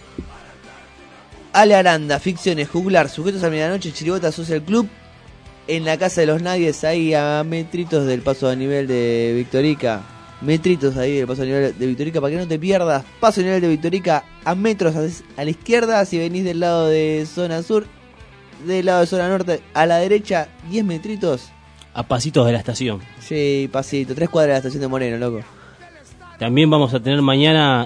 Ale Aranda, Ficciones, Juglar, Sujetos a Medianoche, Chirigota Social Club, en la Casa de los Nadies, ahí a metritos del paso a nivel de Victorica. Metritos ahí del paso a nivel de Victorica, para que no te pierdas. Paso a nivel de Victorica a metros a, a la izquierda, si venís del lado de zona sur, del lado de zona norte a la derecha, diez metritos. A pasitos de la estación. Sí, pasito, tres cuadras de la estación de Moreno, loco. También vamos a tener mañana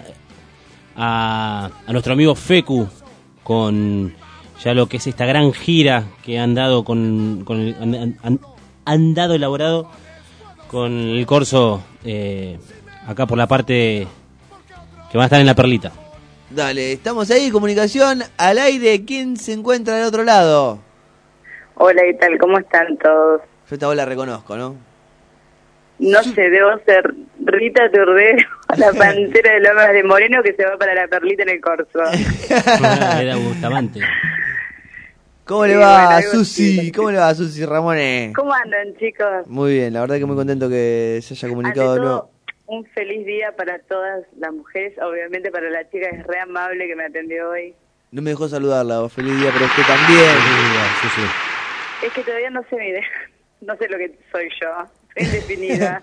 a, a nuestro amigo Fecu, con ya lo que es esta gran gira que han dado con, con el, han, han, han dado elaborado con el corso eh, acá por la parte que va a estar en la Perlita. Dale, estamos ahí, comunicación al aire. ¿Quién se encuentra del otro lado? Hola, ¿qué tal? ¿Cómo están todos? Yo esta voz la reconozco, ¿no? No sé, debo ser Rita Turdero, la pantera de Lomas de Moreno que se va para la Perlita en el corso. Era Bustamante. ¿Cómo le va, bueno, Susi? ¿Cómo le va, Susi Ramones? ¿Cómo andan, chicos? Muy bien, la verdad que muy contento que se haya comunicado de nuevo. Un feliz día para todas las mujeres, obviamente para la chica que es re amable que me atendió hoy. No me dejó saludarla, feliz día para usted también. Feliz día, Susi. Es que todavía no sé mi idea, no sé lo que soy yo, soy indefinida.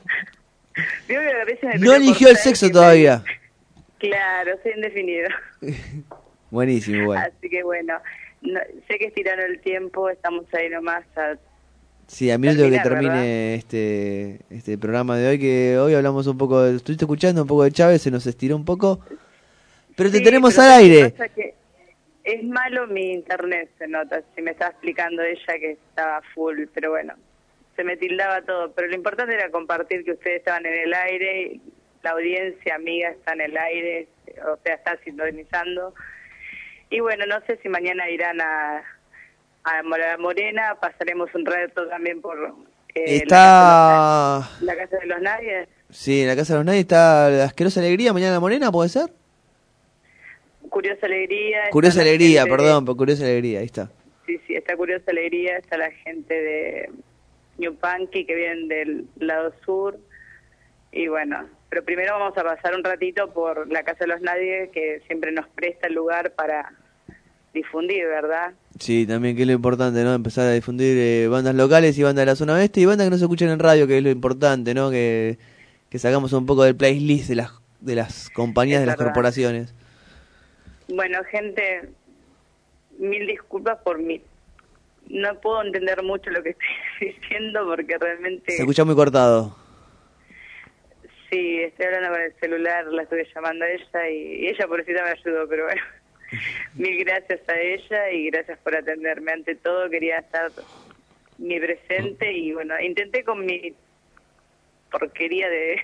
No eligió el sexo todavía. Me... Claro, soy indefinida. Buenísimo, bueno. Así que bueno, no, sé que estiraron el tiempo, estamos ahí nomás a... Sí, a minuto que termine este este programa de hoy, que hoy hablamos un poco, de, estuviste escuchando un poco de Chávez, se nos estiró un poco, pero sí, te tenemos pero al aire. Pasa que es malo mi internet, se nota, si me estaba explicando ella que estaba full, pero bueno, se me tildaba todo, pero lo importante era compartir que ustedes estaban en el aire, la audiencia amiga está en el aire, o sea, está sintonizando, y bueno, no sé si mañana irán a... a La Morena, pasaremos un rato también por eh, está... la, casa de los, la Casa de los Nadies. Sí, en la Casa de los Nadies está la Asquerosa Alegría, mañana en La Morena, ¿puede ser? Curiosa Alegría. Curiosa Alegría, perdón, por Curiosa Alegría, ahí está. Sí, sí, está Curiosa Alegría, está la gente de New Punky que vienen del lado sur. Y bueno, pero primero vamos a pasar un ratito por la Casa de los Nadies, que siempre nos presta el lugar para difundir, ¿verdad? Sí, también que es lo importante, ¿no? Empezar a difundir eh, bandas locales y bandas de la zona oeste y bandas que no se escuchan en radio, que es lo importante, ¿no? Que, que sacamos un poco del playlist de las de las compañías, es de las verdad. Corporaciones. Bueno, gente, mil disculpas por mí. No puedo entender mucho lo que estoy diciendo porque realmente... Se escucha muy cortado. Sí, estoy hablando con el celular, la estoy llamando a ella y, y ella por me ayudó, pero bueno. Mil gracias a ella y gracias por atenderme. Ante todo quería estar mi presente y bueno, intenté con mi porquería de...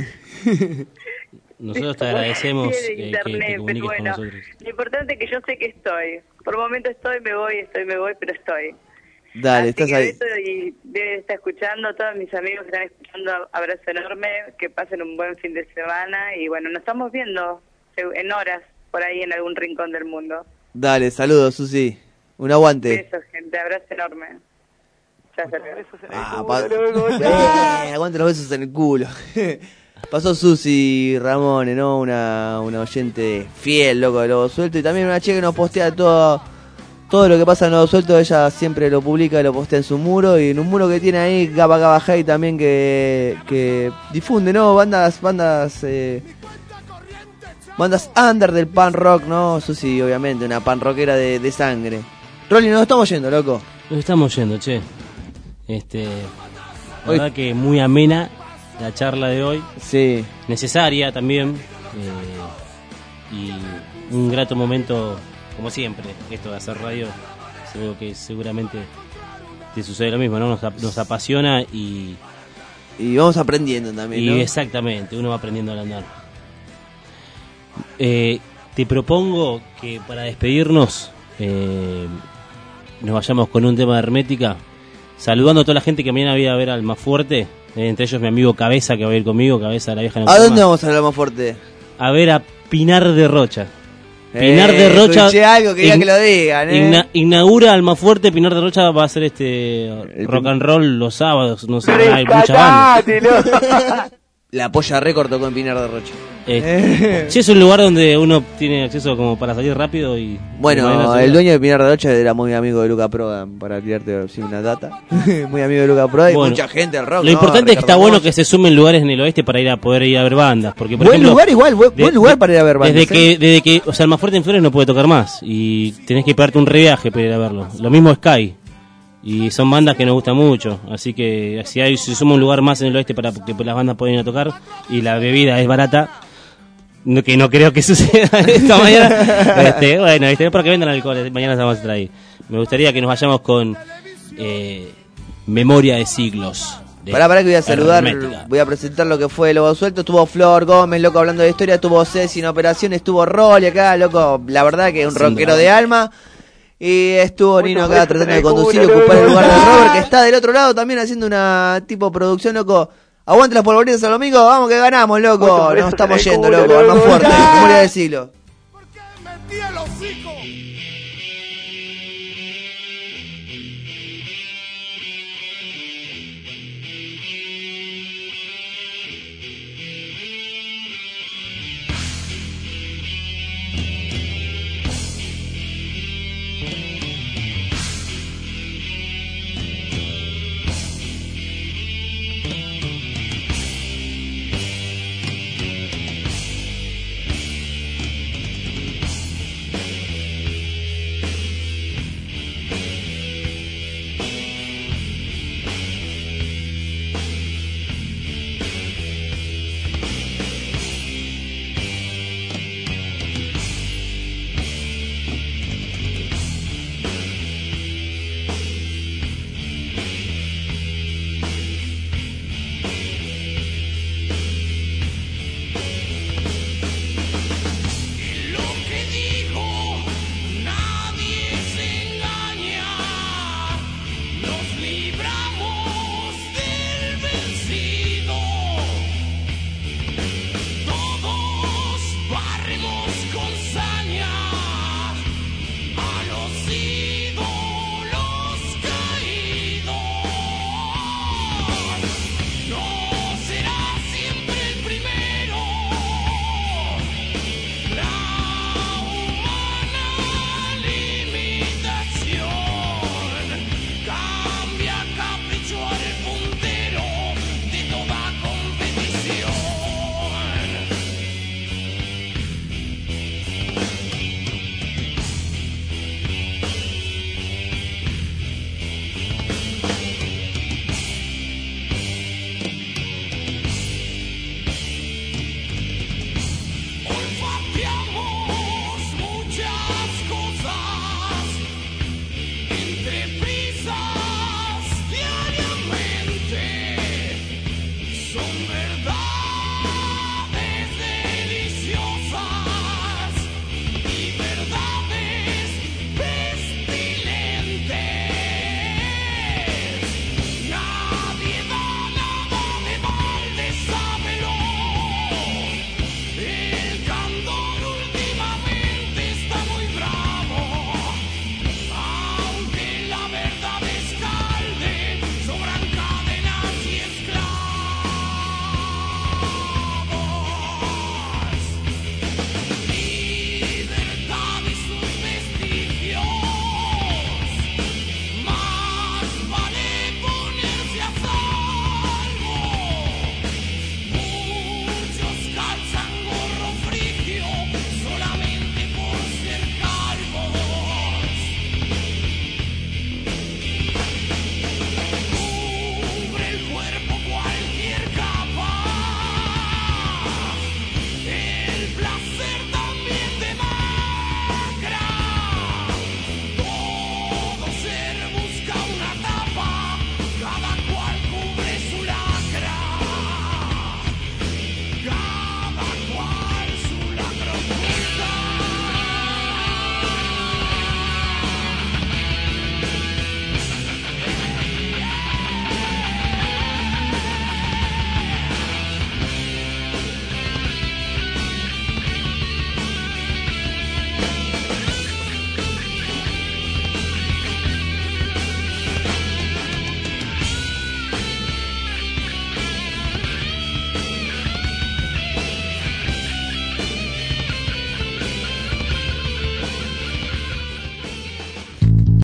Nosotros te agradecemos de eh, internet, que te comuniques bueno, con nosotros. Lo importante es que yo sé que estoy. Por un momento estoy, me voy, estoy, me voy, pero estoy. Dale, Así estás que ahí. Beto y debe estar escuchando, todos mis amigos que están escuchando, abrazo enorme, que pasen un buen fin de semana y bueno, nos estamos viendo en horas por ahí en algún rincón del mundo. Dale, saludos, Susi. Un aguante. Besos, gente, abrazo enorme. Ya se ah, pa- eh, aguante los besos en el culo. Pasó Susi Ramón, ¿no? Una, una oyente fiel, loco, de Lobo Suelto. Y también una chica que nos postea todo, todo lo que pasa en Lobo Suelto. Ella siempre lo publica, lo postea en su muro. Y en un muro que tiene ahí, Gaba Gaba Hey también, que, que difunde, ¿no? Bandas, bandas... Eh, bandas under del punk rock, ¿no? Susi, obviamente, una punk rockera de, de sangre. Rolly, nos estamos yendo, loco. Nos estamos yendo, che. Este, la Hoy- verdad que muy amena la charla de hoy. Sí. Necesaria también. eh, y un grato momento, como siempre, esto de hacer radio. Es algo que seguramente te sucede lo mismo, ¿no? Nos, ap- nos apasiona y... Y vamos aprendiendo también, Y ¿no? exactamente, uno va aprendiendo al andar. Eh, te propongo que para despedirnos eh, nos vayamos con un tema de Hermética, saludando a toda la gente que mañana voy a ver al Más Fuerte, eh, entre ellos mi amigo Cabeza, que va a ir conmigo, Cabeza de la Vieja ¿A Nocturna. dónde vamos a hablar más fuerte? A ver a Pinar de Rocha. Eh, Pinar de Rocha escuché algo, quería in- que lo digan, ¿eh? igna- inaugura al Más Fuerte. Pinar de Rocha va a hacer este rock and roll los sábados, no sé, hay muchas bandas. La Polla Record tocó en Pinar de Rocha. Eh, sí, es un lugar donde uno tiene acceso como para salir rápido y... Bueno, el dueño de Pinar de Rocha era muy amigo de Luca Proda, para tirarte así una data. Muy amigo de Luca Proda y Bueno, mucha gente del rock. Lo ¿no? importante es que está Ricardo bueno Moya. que se sumen lugares en el oeste para ir a poder ir a ver bandas. Porque, por Buen ejemplo, lugar igual, buen, de- buen lugar de- para ir a ver bandas. Desde que, ¿eh? desde que, o sea, el Más Fuerte en Flores no puede tocar más y tenés que pagarte un reviaje para ir a verlo. Lo mismo Sky. Y son bandas que nos gustan mucho, así que si hay si suma un lugar más en el oeste para que las bandas puedan ir a tocar y la bebida es barata, no, que no creo que suceda esta mañana, este, bueno, este, para que vendan alcohol, mañana se vamos a estar ahí. Me gustaría que nos vayamos con eh, Memoria de Siglos. de Pará, pará que voy a saludar, Hermética. voy a presentar lo que fue Lobo Suelto. Estuvo Flor Gómez, loco, hablando de historia. Estuvo Ceci en operación, estuvo Rolly acá, loco. La verdad que un Sin rockero drama. de alma. Y estuvo Nino acá besos tratando en de el conducir y culo, ocupar el lugar de Luna. Robert, que está del otro lado también haciendo una tipo producción, loco. Aguante las polvoritas al domingo, vamos que ganamos, loco. Muchos besos Nos estamos en el yendo, culo, loco. Al más Luna. fuerte, memoria del siglo. Metí el hocico.